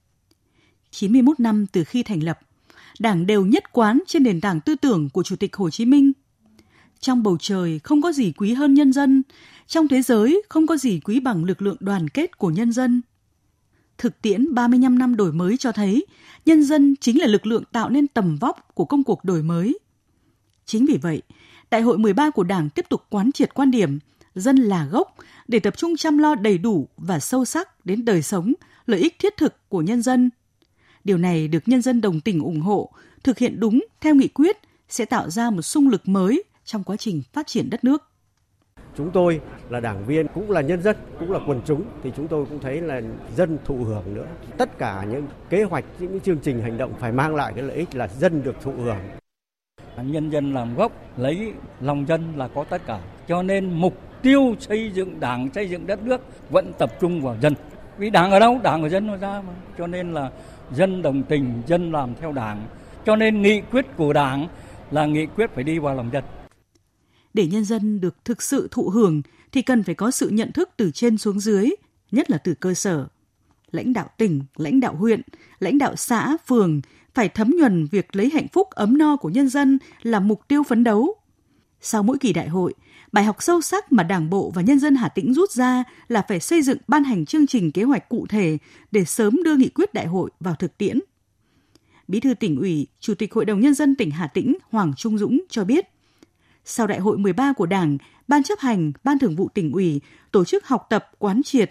Speaker 17: 91 năm từ khi thành lập, Đảng đều nhất quán trên nền tảng tư tưởng của Chủ tịch Hồ Chí Minh. Trong bầu trời không có gì quý hơn nhân dân, trong thế giới không có gì quý bằng lực lượng đoàn kết của nhân dân. Thực tiễn 35 năm đổi mới cho thấy, nhân dân chính là lực lượng tạo nên tầm vóc của công cuộc đổi mới. Chính vì vậy, Đại hội 13 của Đảng tiếp tục quán triệt quan điểm dân là gốc để tập trung chăm lo đầy đủ và sâu sắc đến đời sống, lợi ích thiết thực của nhân dân. Điều này được nhân dân đồng tình ủng hộ, thực hiện đúng theo nghị quyết sẽ tạo ra một xung lực mới trong quá trình phát triển đất nước.
Speaker 19: Chúng tôi là đảng viên, cũng là nhân dân, cũng là quần chúng, thì chúng tôi cũng thấy là dân thụ hưởng nữa. Tất cả những kế hoạch, những chương trình hành động phải mang lại cái lợi ích là dân được thụ hưởng.
Speaker 20: Nhân dân làm gốc, lấy lòng dân là có tất cả. Cho nên mục tiêu xây dựng Đảng, xây dựng đất nước vẫn tập trung vào dân. Vì Đảng ở đâu? Đảng ở dân nó ra mà. Cho nên là dân đồng tình, dân làm theo Đảng. Cho nên nghị quyết của Đảng là nghị quyết phải đi vào lòng dân.
Speaker 17: Để nhân dân được thực sự thụ hưởng thì cần phải có sự nhận thức từ trên xuống dưới, nhất là từ cơ sở. Lãnh đạo tỉnh, lãnh đạo huyện, lãnh đạo xã, phường phải thấm nhuần việc lấy hạnh phúc ấm no của nhân dân là mục tiêu phấn đấu. Sau mỗi kỳ đại hội, bài học sâu sắc mà Đảng bộ và nhân dân Hà Tĩnh rút ra là phải xây dựng ban hành chương trình kế hoạch cụ thể để sớm đưa nghị quyết đại hội vào thực tiễn. Bí thư Tỉnh ủy, Chủ tịch Hội đồng Nhân dân tỉnh Hà Tĩnh Hoàng Trung Dũng cho biết, sau đại hội 13 của Đảng, Ban chấp hành, Ban thường vụ Tỉnh ủy tổ chức học tập quán triệt,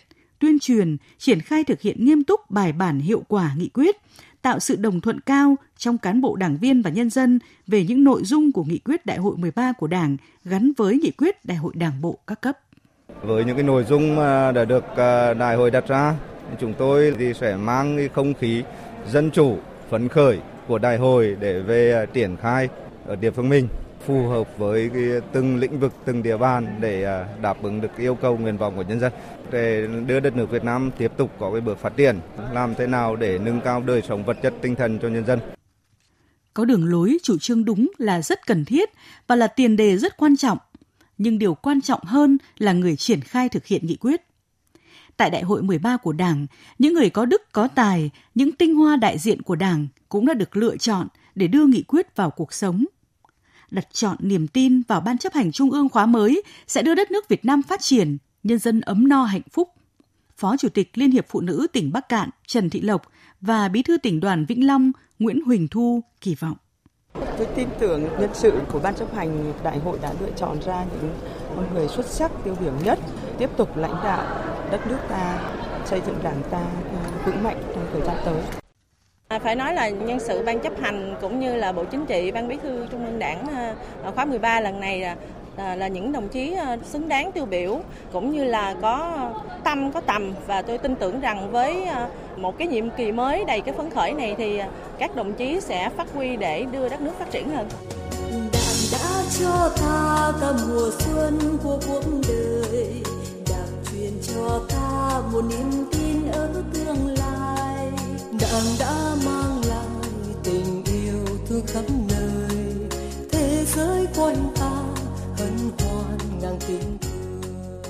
Speaker 17: tuyên truyền, triển khai thực hiện nghiêm túc bài bản hiệu quả nghị quyết, tạo sự đồng thuận cao trong cán bộ đảng viên và nhân dân về những nội dung của nghị quyết Đại hội 13 của Đảng gắn với nghị quyết Đại hội Đảng bộ các cấp.
Speaker 21: Với những cái nội dung mà đã được Đại hội đặt ra, chúng tôi thì sẽ mang cái không khí dân chủ, phấn khởi của Đại hội để về triển khai ở địa phương mình, phù hợp với cái từng lĩnh vực, từng địa bàn để đáp ứng được yêu cầu nguyện vọng của nhân dân, để đưa đất nước Việt Nam tiếp tục có cái bước phát triển, làm thế nào để nâng cao đời sống vật chất tinh thần cho nhân dân.
Speaker 17: Có đường lối, chủ trương đúng là rất cần thiết và là tiền đề rất quan trọng, nhưng điều quan trọng hơn là người triển khai thực hiện nghị quyết. Tại Đại hội 13 của Đảng, những người có đức, có tài, những tinh hoa đại diện của Đảng cũng đã được lựa chọn để đưa nghị quyết vào cuộc sống. Đặt trọn niềm tin vào Ban chấp hành Trung ương khóa mới sẽ đưa đất nước Việt Nam phát triển, nhân dân ấm no hạnh phúc. Phó Chủ tịch Liên hiệp Phụ nữ tỉnh Bắc Kạn Trần Thị Lộc và Bí thư tỉnh đoàn Vĩnh Long Nguyễn Huỳnh Thu kỳ vọng.
Speaker 22: Tôi tin tưởng nhân sự của Ban chấp hành Đại hội đã lựa chọn ra những con người xuất sắc, tiêu biểu nhất, tiếp tục lãnh đạo đất nước ta, xây dựng Đảng ta vững mạnh trong thời gian tới.
Speaker 23: Phải nói là nhân sự Ban chấp hành cũng như là Bộ Chính trị, Ban Bí thư Trung ương Đảng khóa 13 lần này là những đồng chí xứng đáng tiêu biểu, cũng như là có tâm, có tầm, và tôi tin tưởng rằng với một cái nhiệm kỳ mới đầy cái phấn khởi này thì các đồng chí sẽ phát huy để đưa đất nước phát triển hơn.
Speaker 4: Đảng đã cho ta cả mùa xuân của cuộc đời, Đảng truyền cho ta một niềm tin ở tương lai. Đảng đã mang lại tình yêu thương khắp nơi, thế giới quanh ta hân hoan ngang tình thương.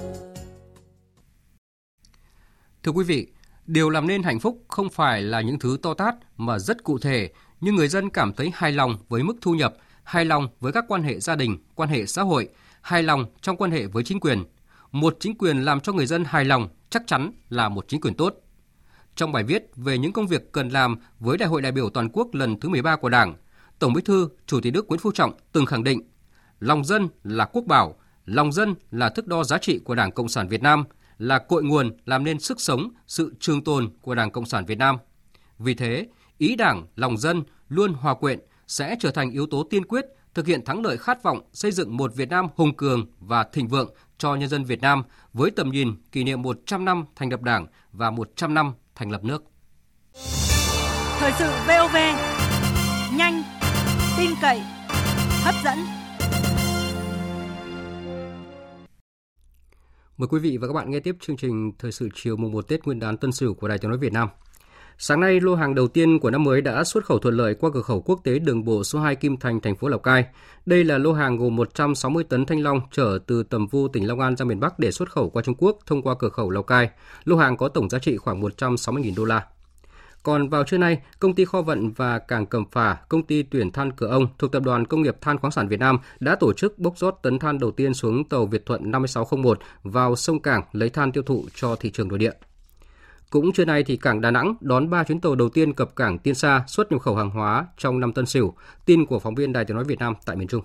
Speaker 3: Thưa quý vị, điều làm nên hạnh phúc không phải là những thứ to tát mà rất cụ thể, nhưng người dân cảm thấy hài lòng với mức thu nhập, hài lòng với các quan hệ gia đình, quan hệ xã hội, hài lòng trong quan hệ với chính quyền. Một chính quyền làm cho người dân hài lòng chắc chắn là một chính quyền tốt. Trong bài viết về những công việc cần làm với Đại hội đại biểu toàn quốc lần thứ 13 của Đảng, Tổng Bí thư Chủ tịch nước Nguyễn Phú Trọng từng khẳng định, lòng dân là quốc bảo, lòng dân là thước đo giá trị của Đảng Cộng sản Việt Nam, là cội nguồn làm nên sức sống, sự trường tồn của Đảng Cộng sản Việt Nam. Vì thế, ý Đảng, lòng dân luôn hòa quyện sẽ trở thành yếu tố tiên quyết thực hiện thắng lợi khát vọng xây dựng một Việt Nam hùng cường và thịnh vượng cho nhân dân Việt Nam với tầm nhìn kỷ niệm 100 năm thành lập Đảng và 100 năm thành lập nước.
Speaker 24: Thời sự VOV, nhanh, tin cậy, hấp dẫn.
Speaker 3: Mời quý vị và các bạn nghe tiếp chương trình Thời sự chiều mùng 1 Tết Nguyên đán Tân Sửu của Đài Tiếng nói Việt Nam. Sáng nay, lô hàng đầu tiên của năm mới đã xuất khẩu thuận lợi qua cửa khẩu quốc tế đường bộ số 2 Kim Thành, thành phố Lào Cai. Đây là lô hàng gồm 160 tấn thanh long chở từ Tầm Vu, tỉnh Long An ra miền Bắc để xuất khẩu qua Trung Quốc thông qua cửa khẩu Lào Cai. Lô hàng có tổng giá trị khoảng 160.000 đô la. Còn vào trưa nay, công ty kho vận và cảng Cẩm Phả, công ty tuyển than Cửa Ông thuộc Tập đoàn Công nghiệp Than khoáng sản Việt Nam đã tổ chức bốc rót tấn than đầu tiên xuống tàu Việt Thuận 5601 vào sông Cảng lấy than tiêu thụ cho thị trường nội địa. Cũng trưa nay thì cảng Đà Nẵng đón 3 chuyến tàu đầu tiên cập cảng Tiên Sa xuất nhập khẩu hàng hóa trong năm Tân Sửu. Tin của phóng viên Đài Tiếng nói Việt Nam tại miền Trung.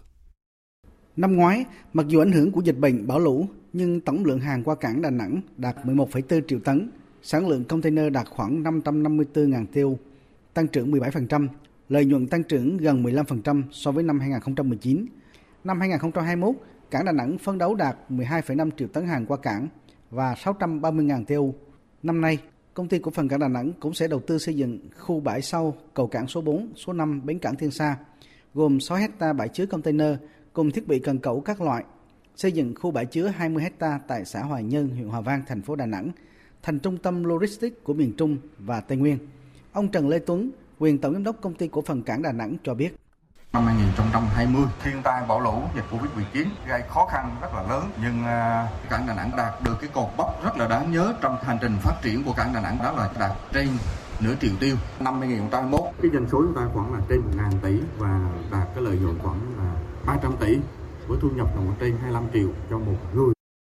Speaker 7: Năm ngoái, mặc dù ảnh hưởng của dịch bệnh bão lũ, nhưng tổng lượng hàng qua cảng Đà Nẵng đạt 11,4 triệu tấn, sản lượng container đạt khoảng 554.000 TEU, tăng trưởng 17%, lợi nhuận tăng trưởng gần 15% so với năm 2019. Năm 2021, cảng Đà Nẵng phấn đấu đạt 12,5 triệu tấn hàng qua cảng và 630.000 TEU. Năm nay, công ty cổ phần cảng Đà Nẵng cũng sẽ đầu tư xây dựng khu bãi sau cầu cảng số 4, số 5 bến cảng Tiên Sa, gồm 6 hecta bãi chứa container cùng thiết bị cần cẩu các loại, xây dựng khu bãi chứa 20 hecta tại xã Hoài Nhơn, huyện Hòa Vang, thành phố Đà Nẵng, thành trung tâm logistics của miền Trung và Tây Nguyên. Ông Trần Lê Tuấn, quyền tổng giám đốc công ty cổ phần cảng Đà Nẵng cho biết.
Speaker 25: Năm 2020, thiên tai bão lũ, dịch Covid-19 gây khó khăn rất là lớn, nhưng cảng Đà Nẵng đạt được cái cột mốc rất là đáng nhớ trong hành trình phát triển của cảng Đà Nẵng, đó là đạt trên nửa triệu tiêu. Năm 2021, cái doanh số chúng ta khoảng là trên 1.000 tỷ và đạt cái lợi nhuận khoảng là 300 tỷ với thu nhập là trên 25 triệu cho một người.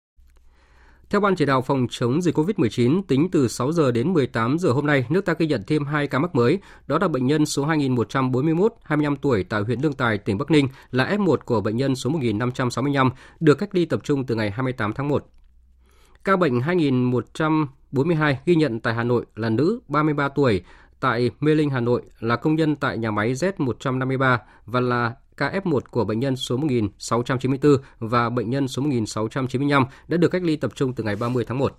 Speaker 3: Theo Ban Chỉ đạo phòng chống dịch COVID-19, tính từ 6 giờ đến 18 giờ hôm nay, nước ta ghi nhận thêm 2 ca mắc mới. Đó là bệnh nhân số 2141, 25 tuổi tại huyện Lương Tài, tỉnh Bắc Ninh, là F1 của bệnh nhân số 1565, được cách ly tập trung từ ngày 28 tháng 1. Ca bệnh 2140 42 ghi nhận tại Hà Nội là nữ 33 tuổi, tại Mê Linh, Hà Nội là công nhân tại nhà máy Z153 và là KF1 của bệnh nhân số 1694 và bệnh nhân số 1695 đã được cách ly tập trung từ ngày 30 tháng 1.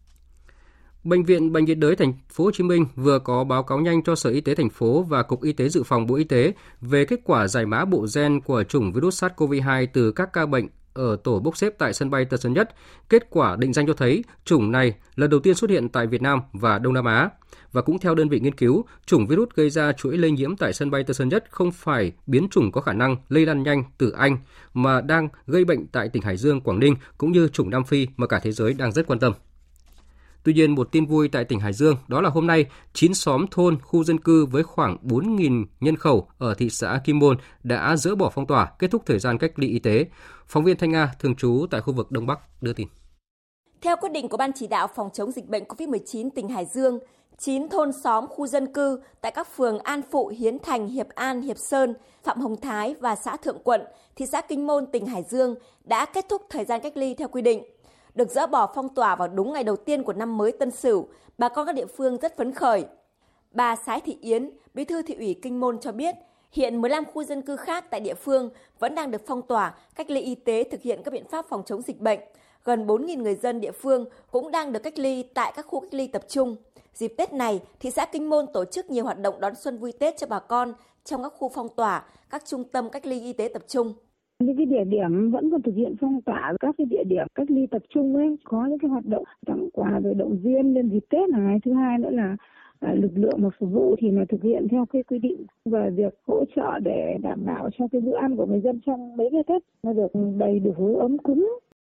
Speaker 3: Bệnh viện Bệnh nhiệt đới Thành phố Hồ Chí Minh vừa có báo cáo nhanh cho Sở Y tế thành phố và Cục Y tế Dự phòng Bộ Y tế về kết quả giải mã bộ gen của chủng virus SARS-CoV-2 từ các ca bệnh ở tổ bốc xếp tại sân bay Tân Sơn Nhất. Kết quả định danh cho thấy chủng này lần đầu tiên xuất hiện tại Việt Nam và Đông Nam Á. Và cũng theo đơn vị nghiên cứu, chủng virus gây ra chuỗi lây nhiễm tại sân bay Tân Sơn Nhất không phải biến chủng có khả năng lây lan nhanh từ Anh, mà đang gây bệnh tại tỉnh Hải Dương, Quảng Ninh cũng như chủng Nam Phi mà cả thế giới đang rất quan tâm. Tuy nhiên, một tin vui tại tỉnh Hải Dương đó là hôm nay, 9 xóm thôn, khu dân cư với khoảng 4.000 nhân khẩu ở thị xã Kim Môn đã dỡ bỏ phong tỏa, kết thúc thời gian cách ly y tế. Phóng viên Thanh Nga, thường trú tại khu vực Đông Bắc, đưa tin.
Speaker 1: Theo quyết định của Ban chỉ đạo phòng chống dịch bệnh COVID-19 tỉnh Hải Dương, 9 thôn xóm, khu dân cư tại các phường An Phụ, Hiến Thành, Hiệp An, Hiệp Sơn, Phạm Hồng Thái và xã Thượng Quận, thị xã Kinh Môn, tỉnh Hải Dương đã kết thúc thời gian cách ly theo quy định. Được dỡ bỏ phong tỏa vào đúng ngày đầu tiên của năm mới Tân Sửu, bà con các địa phương rất phấn khởi. Bà Sái Thị Yến, Bí thư Thị ủy Kinh Môn cho biết, hiện 15 khu dân cư khác tại địa phương vẫn đang được phong tỏa, cách ly y tế thực hiện các biện pháp phòng chống dịch bệnh. Gần 4.000 người dân địa phương cũng đang được cách ly tại các khu cách ly tập trung. Dịp Tết này, thị xã Kinh Môn tổ chức nhiều hoạt động đón xuân vui Tết cho bà con trong các khu phong tỏa, các trung tâm cách ly y tế tập trung.
Speaker 2: Những cái địa điểm vẫn còn thực hiện phong tỏa, các cái địa điểm cách ly tập trung ấy có những cái hoạt động tặng quà rồi động viên nhân dịp Tết này. Thứ hai nữa là lực lượng mà phục vụ thì là thực hiện theo cái quy định và việc hỗ trợ để đảm bảo cho cái bữa ăn của người dân trong mấy ngày Tết nó được đầy đủ ấm cúng.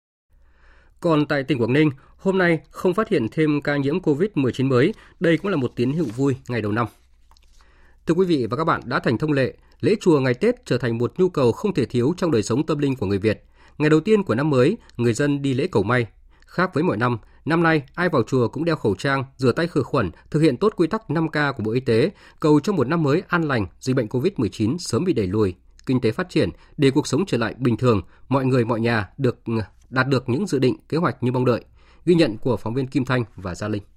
Speaker 3: Còn tại tỉnh Quảng Ninh, hôm nay không phát hiện thêm ca nhiễm COVID-19 mới. Đây cũng là một tín hiệu vui ngày đầu năm. Thưa quý vị và các bạn, đã thành thông lệ, lễ chùa ngày Tết trở thành một nhu cầu không thể thiếu trong đời sống tâm linh của người Việt. Ngày đầu tiên của năm mới, người dân đi lễ cầu may. Khác với mọi năm, năm nay ai vào chùa cũng đeo khẩu trang, rửa tay khử khuẩn, thực hiện tốt quy tắc 5K của Bộ Y tế, cầu cho một năm mới an lành, dịch bệnh COVID-19 sớm bị đẩy lùi, kinh tế phát triển, để cuộc sống trở lại bình thường, mọi người mọi nhà đạt được những dự định, kế hoạch như mong đợi. Ghi nhận của phóng viên Kim Thanh và Gia Linh.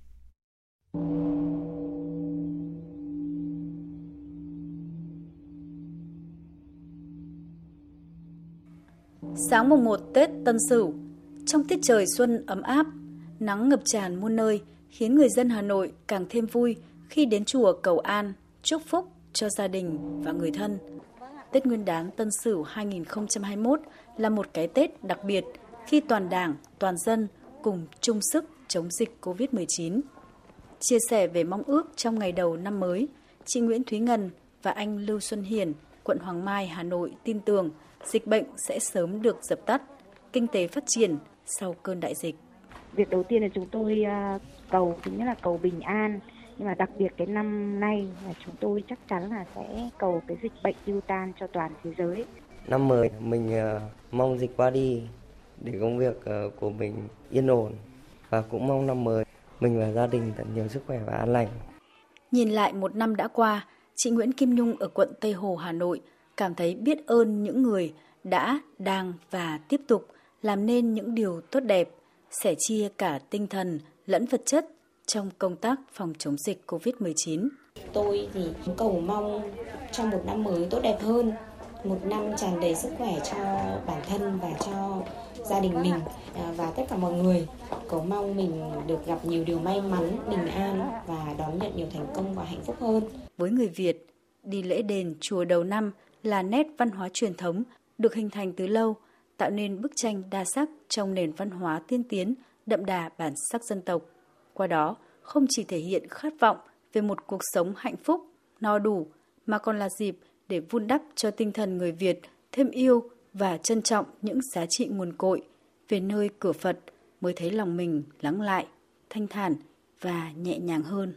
Speaker 5: Sáng mùng 1 Tết Tân Sửu, trong tiết trời xuân ấm áp, nắng ngập tràn muôn nơi khiến người dân Hà Nội càng thêm vui khi đến chùa cầu an, chúc phúc cho gia đình và người thân. Tết Nguyên đán Tân Sửu 2021 là một cái Tết đặc biệt khi toàn Đảng, toàn dân cùng chung sức chống dịch COVID-19. Chia sẻ về mong ước trong ngày đầu năm mới, chị Nguyễn Thúy Ngân và anh Lưu Xuân Hiền, quận Hoàng Mai, Hà Nội tin tưởng dịch bệnh sẽ sớm được dập tắt, kinh tế phát triển sau cơn đại dịch.
Speaker 6: Việc đầu tiên là chúng tôi cầu, thứ nhất là cầu bình an, nhưng mà đặc biệt cái năm nay là chúng tôi chắc chắn là sẽ cầu cái dịch bệnh tiêu tan cho toàn thế giới.
Speaker 8: Năm mới mình mong dịch qua đi để công việc của mình yên ổn, và cũng mong năm mới mình và gia đình thật nhiều sức khỏe và an lành.
Speaker 5: Nhìn lại một năm đã qua, chị Nguyễn Kim Nhung ở quận Tây Hồ, Hà Nội cảm thấy biết ơn những người đã, đang và tiếp tục làm nên những điều tốt đẹp, sẻ chia cả tinh thần lẫn vật chất trong công tác phòng chống dịch COVID-19.
Speaker 26: Tôi thì cầu mong trong một năm mới tốt đẹp hơn, một năm tràn đầy sức khỏe cho bản thân và cho gia đình mình và tất cả mọi người. Cầu mong mình được gặp nhiều điều may mắn, bình an và đón nhận nhiều thành công và hạnh phúc hơn.
Speaker 5: Với người Việt, đi lễ đền chùa đầu năm là nét văn hóa truyền thống được hình thành từ lâu, tạo nên bức tranh đa sắc trong nền văn hóa tiên tiến, đậm đà bản sắc dân tộc. Qua đó, không chỉ thể hiện khát vọng về một cuộc sống hạnh phúc, no đủ, mà còn là dịp để vun đắp cho tinh thần người Việt thêm yêu và trân trọng những giá trị nguồn cội, về nơi cửa Phật mới thấy lòng mình lắng lại, thanh thản và nhẹ nhàng hơn.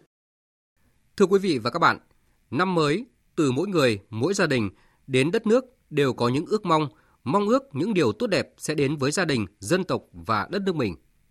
Speaker 3: Thưa quý vị và các bạn, năm mới, từ mỗi người, mỗi gia đình đến đất nước đều có những ước mong ước những điều tốt đẹp sẽ đến với gia đình, dân tộc và đất nước mình.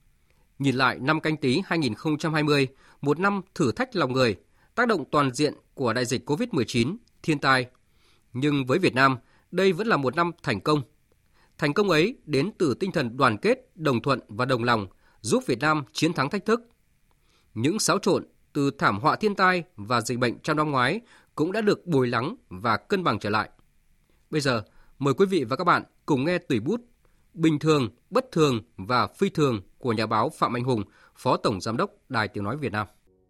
Speaker 3: Nhìn lại năm Canh Tý 2020, một năm thử thách lòng người, tác động toàn diện của đại dịch COVID-19, thiên tai. Nhưng với Việt Nam, đây vẫn là một năm thành công. Thành công ấy đến từ tinh thần đoàn kết, đồng thuận và đồng lòng, giúp Việt Nam chiến thắng thách thức. Những xáo trộn từ thảm họa thiên tai và dịch bệnh trong năm ngoái cũng đã được bồi lắng và cân bằng trở lại. Bây giờ, mời quý vị và các bạn cùng nghe tùy bút Bình thường, bất thường và phi thường của nhà báo Phạm Anh Hùng, Phó Tổng Giám đốc Đài Tiếng nói Việt Nam.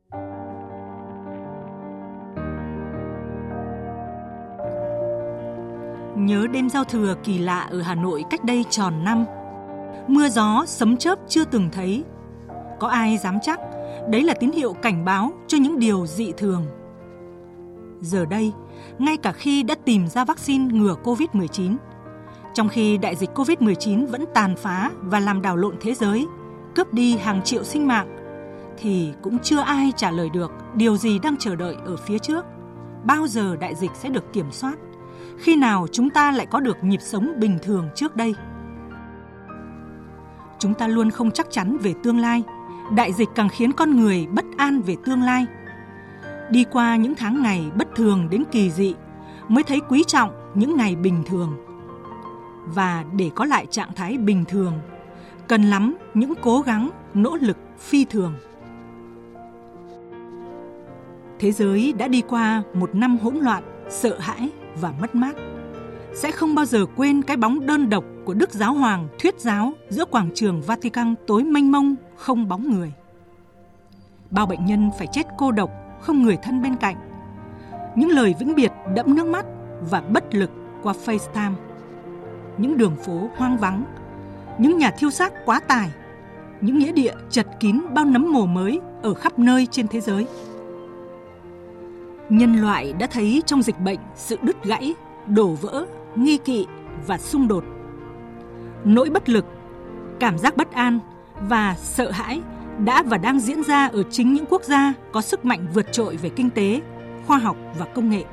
Speaker 9: Nhớ đêm giao thừa kỳ lạ ở Hà Nội cách đây tròn năm. Mưa gió, sấm chớp chưa từng thấy. Có ai dám chắc đấy là tín hiệu cảnh báo cho những điều dị thường. Giờ đây, ngay cả khi đã tìm ra vaccine ngừa Covid-19, trong khi đại dịch Covid-19 vẫn tàn phá và làm đảo lộn thế giới, cướp đi hàng triệu sinh mạng, thì cũng chưa ai trả lời được điều gì đang chờ đợi ở phía trước. Bao giờ đại dịch sẽ được kiểm soát? Khi nào chúng ta lại có được nhịp sống bình thường trước đây? Chúng ta luôn không chắc chắn về tương lai. Đại dịch càng khiến con người bất an về tương lai. Đi qua những tháng ngày bất thường đến kỳ dị, mới thấy quý trọng những ngày bình thường. Và để có lại trạng thái bình thường, cần lắm những cố gắng, nỗ lực phi thường. Thế giới đã đi qua một năm hỗn loạn, sợ hãi và mất mát. Sẽ không bao giờ quên cái bóng đơn độc của Đức Giáo Hoàng thuyết giáo giữa quảng trường Vatican tối mênh mông, không bóng người. Bao bệnh nhân phải chết cô độc, không người thân bên cạnh. Những lời vĩnh biệt đẫm nước mắt và bất lực qua FaceTime. Những đường phố hoang vắng, những nhà thiêu xác quá tải, những nghĩa địa chật kín bao nấm mồ mới ở khắp nơi trên thế giới. Nhân loại đã thấy trong dịch bệnh sự đứt gãy, đổ vỡ, nghi kỵ và xung đột. Nỗi bất lực, cảm giác bất an và sợ hãi đã và đang diễn ra ở chính những quốc gia có sức mạnh vượt trội về kinh tế, khoa học và công nghệ.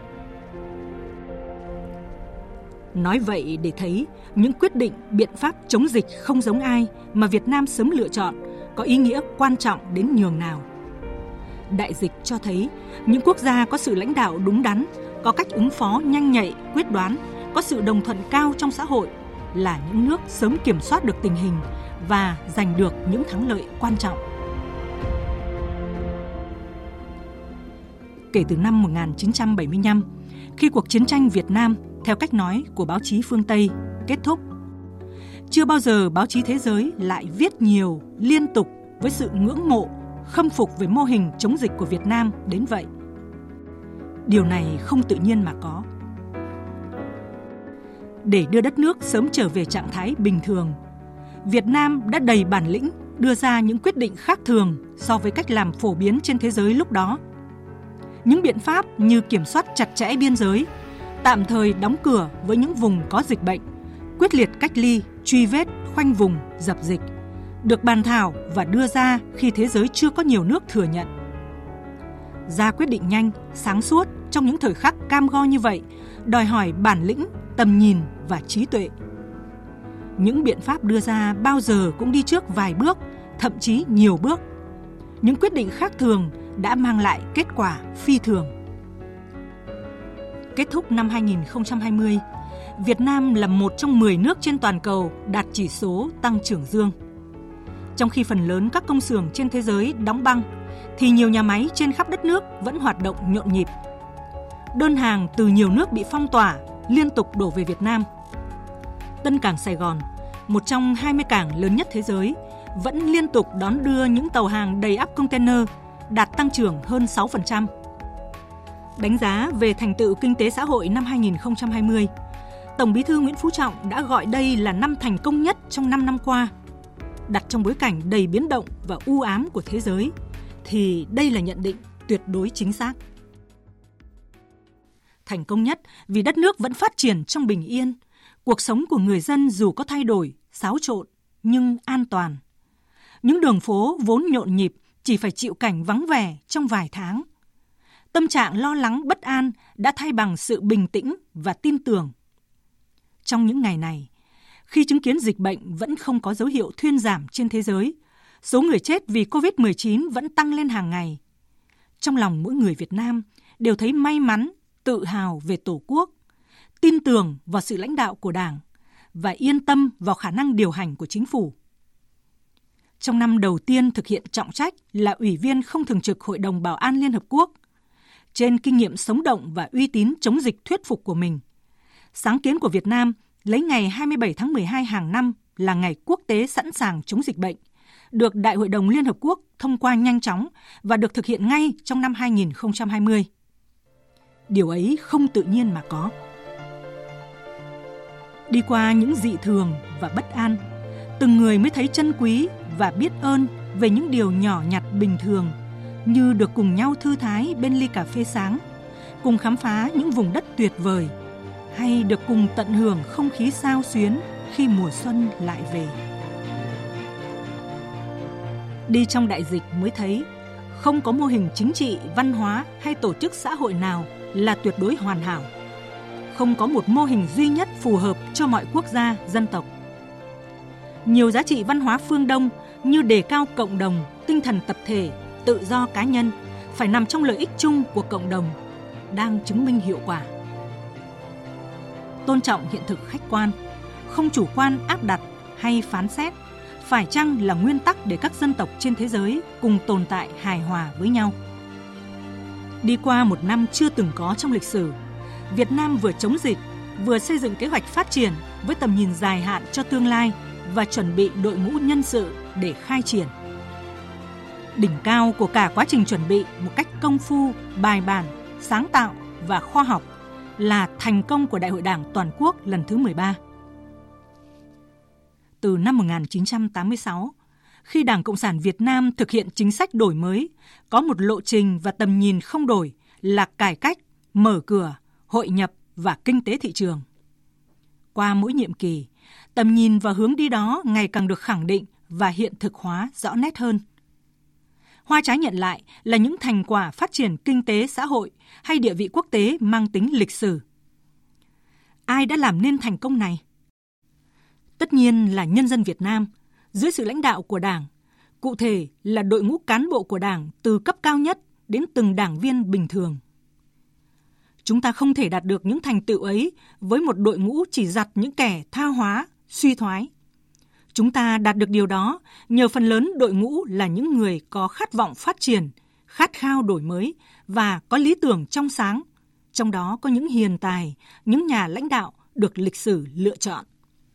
Speaker 9: Nói vậy để thấy những quyết định, biện pháp chống dịch không giống ai mà Việt Nam sớm lựa chọn có ý nghĩa quan trọng đến nhường nào. Đại dịch cho thấy những quốc gia có sự lãnh đạo đúng đắn, có cách ứng phó nhanh nhạy, quyết đoán, có sự đồng thuận cao trong xã hội là những nước sớm kiểm soát được tình hình và giành được những thắng lợi quan trọng. Kể từ năm 1975, khi cuộc chiến tranh Việt Nam, theo cách nói của báo chí phương Tây, kết thúc, chưa bao giờ báo chí thế giới lại viết nhiều, liên tục với sự ngưỡng mộ, khâm phục về mô hình chống dịch của Việt Nam đến vậy. Điều này không tự nhiên mà có. Để đưa đất nước sớm trở về trạng thái bình thường, Việt Nam đã đầy bản lĩnh đưa ra những quyết định khác thường so với cách làm phổ biến trên thế giới lúc đó. Những biện pháp như kiểm soát chặt chẽ biên giới, tạm thời đóng cửa với những vùng có dịch bệnh, quyết liệt cách ly, truy vết, khoanh vùng, dập dịch, được bàn thảo và đưa ra khi thế giới chưa có nhiều nước thừa nhận. Ra quyết định nhanh, sáng suốt trong những thời khắc cam go như vậy, đòi hỏi bản lĩnh, tầm nhìn và trí tuệ. Những biện pháp đưa ra bao giờ cũng đi trước vài bước, thậm chí nhiều bước. Những quyết định khác thường đã mang lại kết quả phi thường. Kết thúc năm 2020, Việt Nam là một trong 10 nước trên toàn cầu đạt chỉ số tăng trưởng dương. Trong khi phần lớn các công xưởng trên thế giới đóng băng, thì nhiều nhà máy trên khắp đất nước vẫn hoạt động nhộn nhịp. Đơn hàng từ nhiều nước bị phong tỏa liên tục đổ về Việt Nam. Tân cảng Sài Gòn, một trong 20 cảng lớn nhất thế giới, vẫn liên tục đón đưa những tàu hàng đầy ắp container, đạt tăng trưởng hơn 6%. Đánh giá về thành tựu kinh tế xã hội năm 2020, Tổng Bí thư Nguyễn Phú Trọng đã gọi đây là năm thành công nhất trong 5 năm qua. Đặt trong bối cảnh đầy biến động và u ám của thế giới, thì đây là nhận định tuyệt đối chính xác. Thành công nhất vì đất nước vẫn phát triển trong bình yên, cuộc sống của người dân dù có thay đổi, xáo trộn, nhưng an toàn. Những đường phố vốn nhộn nhịp chỉ phải chịu cảnh vắng vẻ trong vài tháng. Tâm trạng lo lắng bất an đã thay bằng sự bình tĩnh và tin tưởng. Trong những ngày này, khi chứng kiến dịch bệnh vẫn không có dấu hiệu thuyên giảm trên thế giới, số người chết vì Covid-19 vẫn tăng lên hàng ngày. Trong lòng mỗi người Việt Nam đều thấy may mắn, tự hào về Tổ quốc, tin tưởng vào sự lãnh đạo của Đảng và yên tâm vào khả năng điều hành của chính phủ. trong năm đầu tiên thực hiện trọng trách là Ủy viên không thường trực Hội đồng Bảo an Liên Hợp Quốc, trên kinh nghiệm sống động và uy tín chống dịch thuyết phục của mình, sáng kiến của Việt Nam lấy ngày 27 tháng 12 hàng năm là ngày quốc tế sẵn sàng chống dịch bệnh, được Đại hội đồng Liên Hợp Quốc thông qua nhanh chóng và được thực hiện ngay trong năm 2020. Điều ấy không tự nhiên mà có. Đi qua những dị thường và bất an, từng người mới thấy trân quý và biết ơn về những điều nhỏ nhặt bình thường như được cùng nhau thư thái bên ly cà phê sáng, cùng khám phá những vùng đất tuyệt vời, hay được cùng tận hưởng không khí xao xuyến khi mùa xuân lại về. Đi trong đại dịch mới thấy không có mô hình chính trị, văn hóa hay tổ chức xã hội nào là tuyệt đối hoàn hảo. Không có một mô hình duy nhất phù hợp cho mọi quốc gia, dân tộc. Nhiều giá trị văn hóa phương Đông như đề cao cộng đồng, tinh thần tập thể, tự do cá nhân phải nằm trong lợi ích chung của cộng đồng đang chứng minh hiệu quả. Tôn trọng hiện thực khách quan, không chủ quan áp đặt hay phán xét, phải chăng là nguyên tắc để các dân tộc trên thế giới cùng tồn tại hài hòa với nhau. Đi qua một năm chưa từng có trong lịch sử, Việt Nam vừa chống dịch, vừa xây dựng kế hoạch phát triển với tầm nhìn dài hạn cho tương lai và chuẩn bị đội ngũ nhân sự để khai triển. Đỉnh cao của cả quá trình chuẩn bị một cách công phu, bài bản, sáng tạo và khoa học là thành công của Đại hội Đảng Toàn quốc lần thứ 13. Từ năm 1986, khi Đảng Cộng sản Việt Nam thực hiện chính sách đổi mới, có một lộ trình và tầm nhìn không đổi là cải cách, mở cửa, hội nhập và kinh tế thị trường. Qua mỗi nhiệm kỳ, tầm nhìn và hướng đi đó ngày càng được khẳng định và hiện thực hóa rõ nét hơn. Hoa trái nhận lại là những thành quả phát triển kinh tế xã hội hay địa vị quốc tế mang tính lịch sử. Ai đã làm nên thành công này? Tất nhiên là nhân dân Việt Nam, dưới sự lãnh đạo của Đảng, cụ thể là đội ngũ cán bộ của Đảng từ cấp cao nhất đến từng đảng viên bình thường. Chúng ta không thể đạt được những thành tựu ấy với một đội ngũ chỉ dặt những kẻ tha hóa, suy thoái. Chúng ta đạt được điều đó nhờ phần lớn đội ngũ là những người có khát vọng phát triển, khát khao đổi mới và có lý tưởng trong sáng, trong đó có những hiền tài, những nhà lãnh đạo được lịch sử lựa chọn.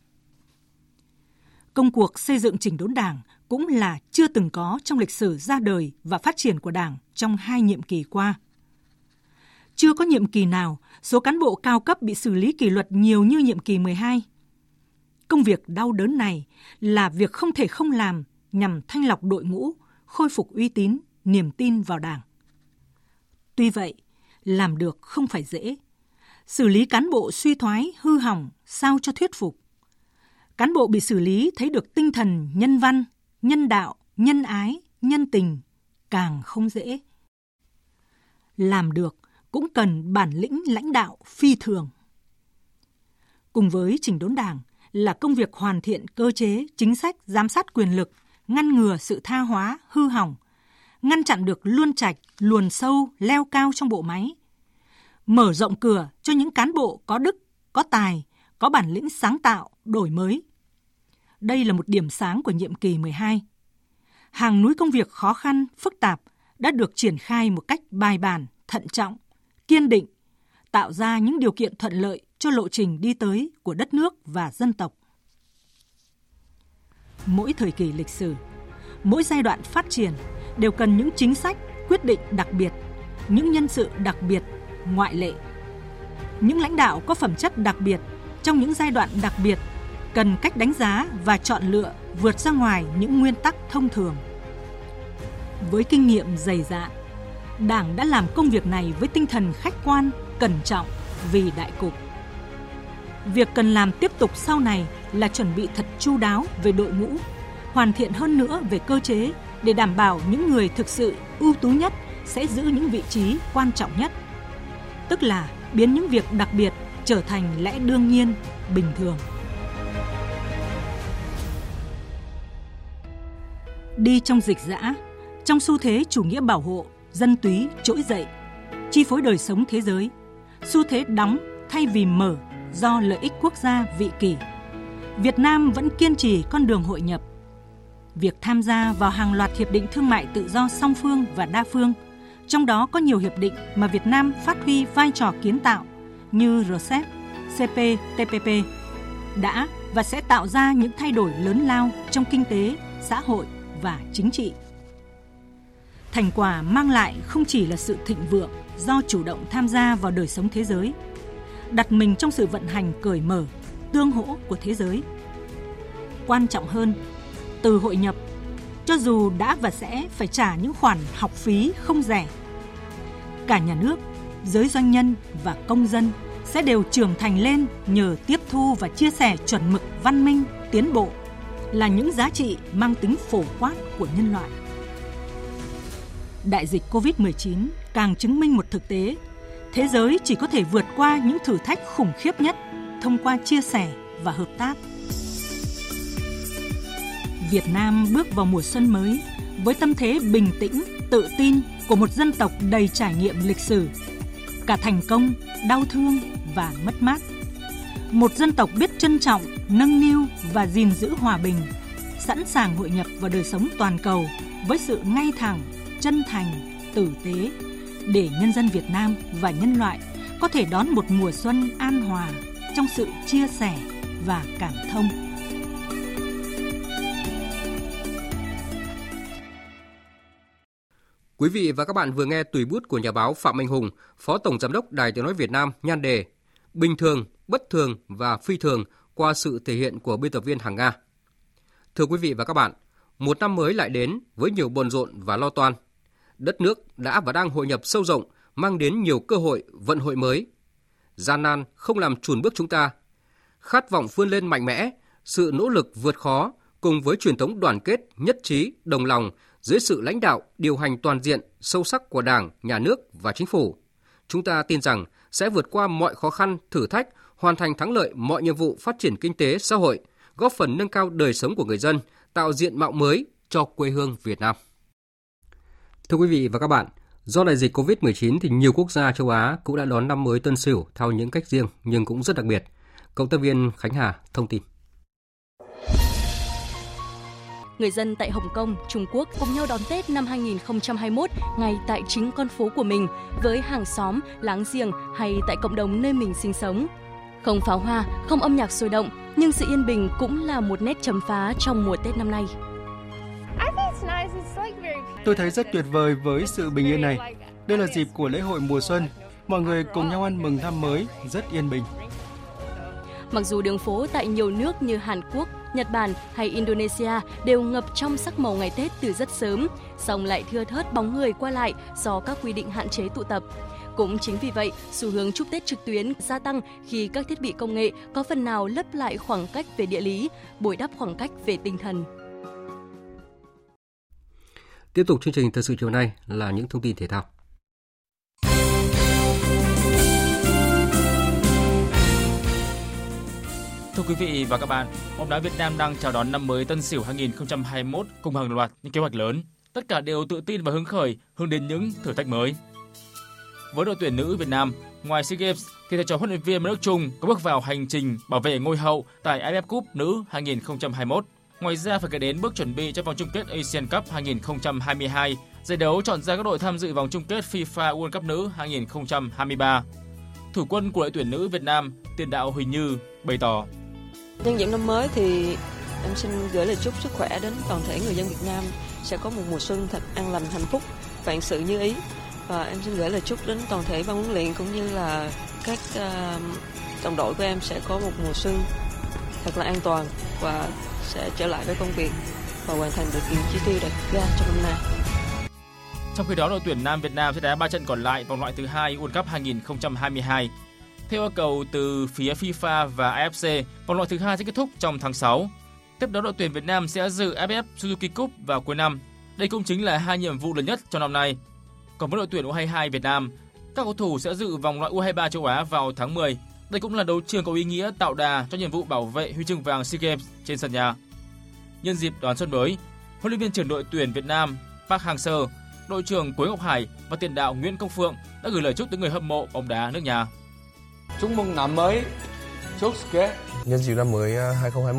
Speaker 9: Công cuộc xây dựng chỉnh đốn Đảng cũng là chưa từng có trong lịch sử ra đời và phát triển của Đảng trong 2 nhiệm kỳ qua. Chưa có nhiệm kỳ nào số cán bộ cao cấp bị xử lý kỷ luật nhiều như nhiệm kỳ 12. Công việc đau đớn này là việc không thể không làm nhằm thanh lọc đội ngũ, khôi phục uy tín, niềm tin vào Đảng. Tuy vậy, làm được không phải dễ. Xử lý cán bộ suy thoái, hư hỏng sao cho thuyết phục. Cán bộ bị xử lý thấy được tinh thần nhân văn, nhân đạo, nhân ái, nhân tình càng không dễ. Làm được cũng cần bản lĩnh lãnh đạo phi thường. Cùng với chỉnh đốn Đảng là công việc hoàn thiện cơ chế, chính sách, giám sát quyền lực, ngăn ngừa sự tha hóa, hư hỏng, ngăn chặn được luôn trạch, luồn sâu, leo cao trong bộ máy, mở rộng cửa cho những cán bộ có đức, có tài, có bản lĩnh sáng tạo, đổi mới. Đây là một điểm sáng của nhiệm kỳ 12. Hàng núi công việc khó khăn, phức tạp đã được triển khai một cách bài bản, thận trọng, kiên định, tạo ra những điều kiện thuận lợi cho lộ trình đi tới của đất nước và dân tộc. Mỗi thời kỳ lịch sử, mỗi giai đoạn phát triển đều cần những chính sách, quyết định đặc biệt, những nhân sự đặc biệt, ngoại lệ. Những lãnh đạo có phẩm chất đặc biệt trong những giai đoạn đặc biệt cần cách đánh giá và chọn lựa vượt ra ngoài những nguyên tắc thông thường. Với kinh nghiệm dày dạn, Đảng đã làm công việc này với tinh thần khách quan, cẩn trọng vì đại cục. Việc cần làm tiếp tục sau này là chuẩn bị thật chu đáo về đội ngũ, hoàn thiện hơn nữa về cơ chế để đảm bảo những người thực sự ưu tú nhất sẽ giữ những vị trí quan trọng nhất. Tức là biến những việc đặc biệt trở thành lẽ đương nhiên, bình thường. Đi trong dịch dã, trong xu thế chủ nghĩa bảo hộ, dân túy trỗi dậy, chi phối đời sống thế giới, xu thế đóng thay vì mở do lợi ích quốc gia vị kỷ, Việt Nam vẫn kiên trì con đường hội nhập. việc tham gia vào hàng loạt hiệp định thương mại tự do song phương và đa phương, trong đó có nhiều hiệp định mà Việt Nam phát huy vai trò kiến tạo như RCEP, CPTPP, đã và sẽ tạo ra những thay đổi lớn lao trong kinh tế, xã hội và chính trị. Thành quả mang lại không chỉ là sự thịnh vượng do chủ động tham gia vào đời sống thế giới, đặt mình trong sự vận hành cởi mở, tương hỗ của thế giới. Quan trọng hơn, từ hội nhập, cho dù đã và sẽ phải trả những khoản học phí không rẻ, cả nhà nước, giới doanh nhân và công dân sẽ đều trưởng thành lên nhờ tiếp thu và chia sẻ chuẩn mực văn minh, tiến bộ, là những giá trị mang tính phổ quát của nhân loại. Đại dịch COVID-19 càng chứng minh một thực tế, thế giới chỉ có thể vượt qua những thử thách khủng khiếp nhất thông qua chia sẻ và hợp tác. Việt Nam bước vào mùa xuân mới với tâm thế bình tĩnh, tự tin của một dân tộc đầy trải nghiệm lịch sử, cả thành công, đau thương và mất mát. Một dân tộc biết trân trọng, nâng niu và gìn giữ hòa bình, sẵn sàng hội nhập vào đời sống toàn cầu với sự ngay thẳng, chân thành, tử tế, để nhân dân Việt Nam và nhân loại có thể đón một mùa xuân an hòa trong sự chia sẻ và cảm thông.
Speaker 3: Quý vị và các bạn vừa nghe tùy bút của nhà báo Phạm Anh Hùng, Phó Tổng Giám đốc Đài Tiếng nói Việt Nam, nhan đề Bình thường, bất thường và phi thường qua sự thể hiện của biên tập viên Hằng Nga. Thưa quý vị và các bạn, một năm mới lại đến với nhiều bận rộn và lo toan. Đất nước đã và đang hội nhập sâu rộng, mang đến nhiều cơ hội, vận hội mới. Gian nan không làm chùn bước chúng ta. Khát vọng vươn lên mạnh mẽ, sự nỗ lực vượt khó cùng với truyền thống đoàn kết, nhất trí, đồng lòng dưới sự lãnh đạo, điều hành toàn diện, sâu sắc của Đảng, Nhà nước và Chính phủ. Chúng ta tin rằng sẽ vượt qua mọi khó khăn, thử thách, hoàn thành thắng lợi mọi nhiệm vụ phát triển kinh tế, xã hội, góp phần nâng cao đời sống của người dân, tạo diện mạo mới cho quê hương Việt Nam. Thưa quý vị và các bạn, do đại dịch COVID-19 thì nhiều quốc gia châu Á cũng đã đón năm mới Tân Sửu theo những cách riêng nhưng cũng rất đặc biệt. Cộng tác viên Khánh Hà thông tin.
Speaker 10: Người dân tại Hồng Kông, Trung Quốc cùng nhau đón Tết năm 2021 ngay tại chính con phố của mình với hàng xóm, láng giềng hay tại cộng đồng nơi mình sinh sống. Không pháo hoa, không âm nhạc sôi động, nhưng sự yên bình cũng là một nét chấm phá trong mùa Tết năm nay.
Speaker 11: Tôi thấy rất tuyệt vời với sự bình yên này. Đây là dịp của lễ hội mùa xuân. Mọi người cùng nhau ăn mừng năm mới, rất yên bình.
Speaker 10: Mặc dù đường phố tại nhiều nước như Hàn Quốc, Nhật Bản hay Indonesia đều ngập trong sắc màu ngày Tết từ rất sớm, song lại thưa thớt bóng người qua lại do các quy định hạn chế tụ tập. Cũng chính vì vậy, xu hướng chúc Tết trực tuyến gia tăng khi các thiết bị công nghệ có phần nào lấp lại khoảng cách về địa lý, bồi đắp khoảng cách về tinh thần.
Speaker 3: Tiếp tục chương trình thời sự chiều nay là những thông tin thể thao.
Speaker 12: Thưa quý vị và các bạn, bóng đá Việt Nam đang chào đón năm mới Tân Sửu 2021 cùng hàng loạt những kế hoạch lớn. Tất cả đều tự tin và hứng khởi hướng đến những thử thách mới. Với đội tuyển nữ Việt Nam, ngoài SEA Games thì thầy trò huấn luyện viên Mai Đức Chung có bước vào hành trình bảo vệ ngôi hậu tại AFF Cup nữ 2021. Ngoài ra phải kể đến bước chuẩn bị cho vòng chung kết Asian Cup 2022, giải đấu chọn ra các đội tham dự vòng chung kết FIFA World Cup nữ 2023. Thủ quân của đội tuyển nữ Việt Nam, tiền đạo Huỳnh Như bày tỏ:
Speaker 13: Nhân dịp năm mới thì em xin gửi lời chúc sức khỏe đến toàn thể người dân Việt Nam sẽ có một mùa xuân thật an lành, hạnh phúc, vạn sự như ý. Và em xin gửi lời chúc đến toàn thể ban huấn luyện cũng như là các đồng đội của em sẽ có một mùa xuân thật là an toàn và sẽ trở lại với công việc và hoàn thành được những chỉ tiêu đặt ra trong năm nay.
Speaker 12: Trong khi đó, đội tuyển nam Việt Nam sẽ đá 3 trận còn lại vòng loại thứ 2 World Cup 2022. Theo yêu cầu từ phía FIFA và AFC, vòng loại thứ 2 sẽ kết thúc trong tháng 6. Tiếp đó, đội tuyển Việt Nam sẽ dự AFF Suzuki Cup vào cuối năm. Đây cũng chính là hai nhiệm vụ lớn nhất trong năm nay. Còn với đội tuyển U22 Việt Nam, các cầu thủ sẽ dự vòng loại U23 châu Á vào tháng 10. Đây cũng là đấu trường có ý nghĩa tạo đà cho nhiệm vụ bảo vệ huy chương vàng SEA Games trên sân nhà. Nhân dịp đón xuân mới, huấn luyện viên trưởng đội tuyển Việt Nam Park Hang-seo, đội trưởng Quế Ngọc Hải và tiền đạo Nguyễn Công Phượng đã gửi lời chúc tới người hâm mộ bóng đá nước nhà.
Speaker 14: Chúc mừng năm mới, chúc sức.
Speaker 15: Nhân dịp năm mới 2021,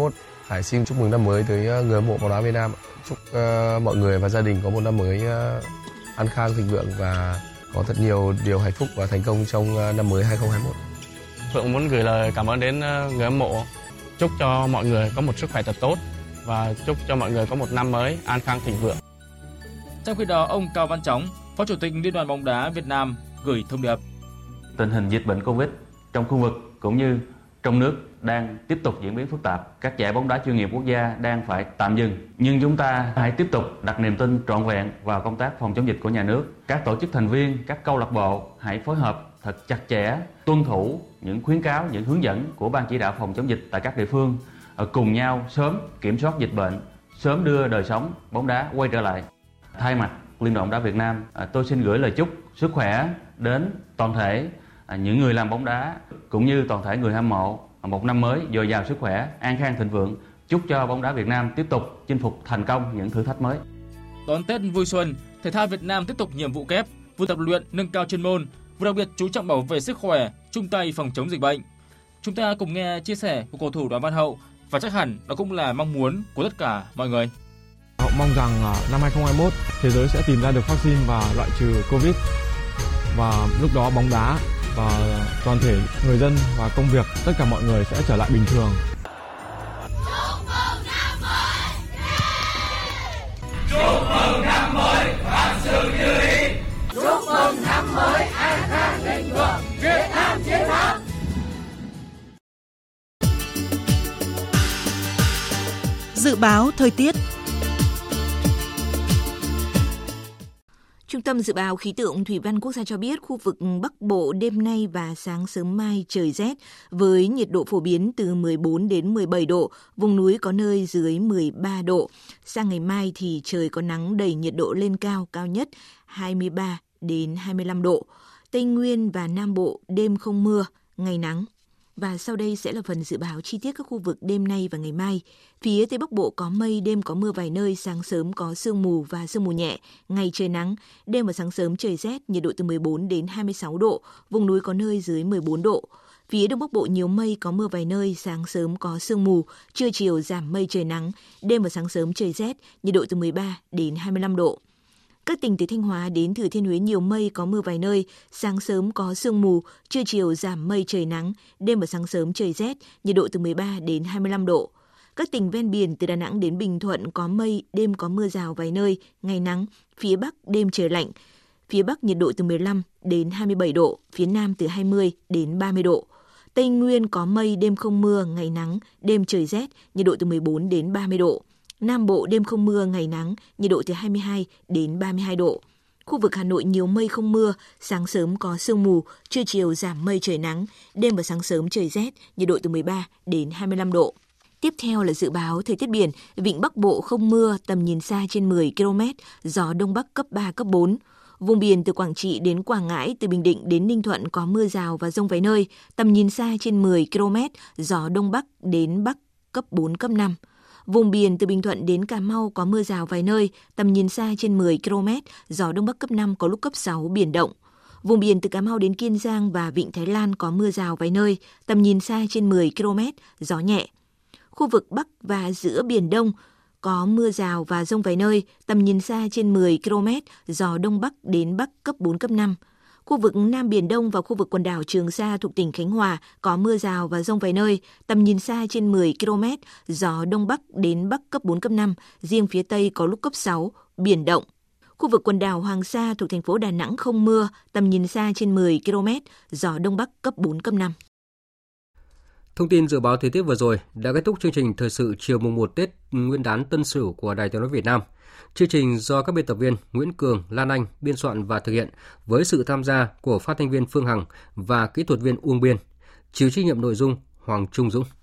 Speaker 14: Hải xin chúc mừng năm mới tới người hâm mộ bóng đá Việt Nam. Chúc mọi người và gia đình có một năm mới an khang thịnh vượng và có thật nhiều điều hạnh phúc và thành công trong năm mới 2021.
Speaker 15: Phượng muốn gửi lời cảm ơn đến người hâm mộ. Chúc cho mọi người có một sức khỏe thật tốt và chúc cho mọi người có một năm mới an khang thịnh vượng.
Speaker 12: Trong khi đó, ông Cao Văn Chóng, Phó Chủ tịch Liên đoàn bóng đá Việt Nam gửi thông điệp.
Speaker 16: Tình hình dịch bệnh Covid trong khu vực cũng như trong nước đang tiếp tục diễn biến phức tạp. Các giải bóng đá chuyên nghiệp quốc gia đang phải tạm dừng. Nhưng chúng ta hãy tiếp tục đặt niềm tin trọn vẹn vào công tác phòng chống dịch của nhà nước. Các tổ chức thành viên, các câu lạc bộ hãy phối hợp thật chặt chẽ, tuân thủ những khuyến cáo, những hướng dẫn của Ban chỉ đạo phòng chống dịch tại các địa phương, cùng nhau sớm kiểm soát dịch bệnh, sớm đưa đời sống bóng đá quay trở lại. Thay mặt Liên đoàn bóng đá Việt Nam, tôi xin gửi lời chúc sức khỏe đến toàn thể những người làm bóng đá cũng như toàn thể người hâm mộ một năm mới dồi dào sức khỏe, an khang thịnh vượng. Chúc cho bóng đá Việt Nam tiếp tục chinh phục thành công những thử thách mới.
Speaker 12: Đón Tết vui xuân, thể thao Việt Nam tiếp tục nhiệm vụ kép, vừa tập luyện nâng cao chuyên môn, vừa đặc biệt chú trọng bảo vệ sức khỏe, chung tay phòng chống dịch bệnh. Chúng ta cùng nghe chia sẻ của cầu thủ Đoàn Văn Hậu và chắc hẳn đó cũng là mong muốn của tất cả mọi người.
Speaker 18: Hậu mong rằng năm 2021 thế giới sẽ tìm ra được vaccine và loại trừ Covid, và lúc đó bóng đá và toàn thể người dân và công việc, tất cả mọi người sẽ trở lại bình thường.
Speaker 19: Chúc mừng năm mới vạn sự như ý. Chúc mừng năm mới an khang thịnh vượng, Việt Nam chiến thắng.
Speaker 17: Dự báo thời tiết. Trung tâm Dự báo Khí tượng Thủy văn Quốc gia cho biết khu vực Bắc Bộ đêm nay và sáng sớm mai trời rét với nhiệt độ phổ biến từ 14 đến 17 độ, vùng núi có nơi dưới 13 độ. Sang ngày mai thì trời có nắng đẩy nhiệt độ lên cao, cao nhất 23 đến 25 độ. Tây Nguyên và Nam Bộ đêm không mưa, ngày nắng. Và sau đây sẽ là phần dự báo chi tiết các khu vực đêm nay và ngày mai. Phía Tây Bắc Bộ có mây, đêm có mưa vài nơi, sáng sớm có sương mù và sương mù nhẹ, ngày trời nắng, đêm và sáng sớm trời rét, nhiệt độ từ 14 đến 26 độ, vùng núi có nơi dưới 14 độ. Phía Đông Bắc Bộ nhiều mây, có mưa vài nơi, sáng sớm có sương mù, trưa chiều giảm mây trời nắng, đêm và sáng sớm trời rét, nhiệt độ từ 13 đến 25 độ. Các tỉnh từ Thanh Hóa đến Thừa Thiên Huế nhiều mây, có mưa vài nơi, sáng sớm có sương mù, trưa chiều giảm mây trời nắng, đêm và sáng sớm trời rét, nhiệt độ từ 13 đến 25 độ. Các tỉnh ven biển từ Đà Nẵng đến Bình Thuận có mây, đêm có mưa rào vài nơi, ngày nắng, phía Bắc đêm trời lạnh. Phía Bắc nhiệt độ từ 15 đến 27 độ, phía Nam từ 20 đến 30 độ. Tây Nguyên có mây, đêm không mưa, ngày nắng, đêm trời rét, nhiệt độ từ 14 đến 30 độ. Nam Bộ đêm không mưa, ngày nắng, nhiệt độ từ 22 đến 32 độ. Khu vực Hà Nội nhiều mây không mưa, sáng sớm có sương mù, trưa chiều giảm mây trời nắng, đêm và sáng sớm trời rét, nhiệt độ từ 13 đến 25 độ. Tiếp theo là dự báo thời tiết biển, vịnh Bắc Bộ không mưa, tầm nhìn xa trên 10 km, gió Đông Bắc cấp 3, cấp 4. Vùng biển từ Quảng Trị đến Quảng Ngãi, từ Bình Định đến Ninh Thuận có mưa rào và dông vài nơi, tầm nhìn xa trên 10 km, gió Đông Bắc đến Bắc cấp 4, cấp 5. Vùng biển từ Bình Thuận đến Cà Mau có mưa rào vài nơi, tầm nhìn xa trên 10 km, gió Đông Bắc cấp 5, có lúc cấp 6, biển động. Vùng biển từ Cà Mau đến Kiên Giang và Vịnh Thái Lan có mưa rào vài nơi, tầm nhìn xa trên 10 km, gió nhẹ. Khu vực Bắc và giữa Biển Đông có mưa rào và dông vài nơi, tầm nhìn xa trên 10 km, gió Đông Bắc đến Bắc cấp 4, cấp 5. Khu vực Nam Biển Đông và khu vực quần đảo Trường Sa thuộc tỉnh Khánh Hòa có mưa rào và dông vài nơi, tầm nhìn xa trên 10 km, gió Đông Bắc đến Bắc cấp 4, cấp 5, riêng phía Tây có lúc cấp 6, biển động. Khu vực quần đảo Hoàng Sa thuộc thành phố Đà Nẵng không mưa, tầm nhìn xa trên 10 km, gió Đông Bắc cấp 4, cấp 5.
Speaker 3: Thông tin dự báo thời tiết vừa rồi đã kết thúc chương trình thời sự chiều mùng 1 Tết Nguyên đán Tân Sửu của Đài Tiếng nói Việt Nam. Chương trình do các biên tập viên Nguyễn Cường, Lan Anh biên soạn và thực hiện với sự tham gia của phát thanh viên Phương Hằng và kỹ thuật viên Uông Biên. Chịu trách nhiệm nội dung Hoàng Trung Dũng.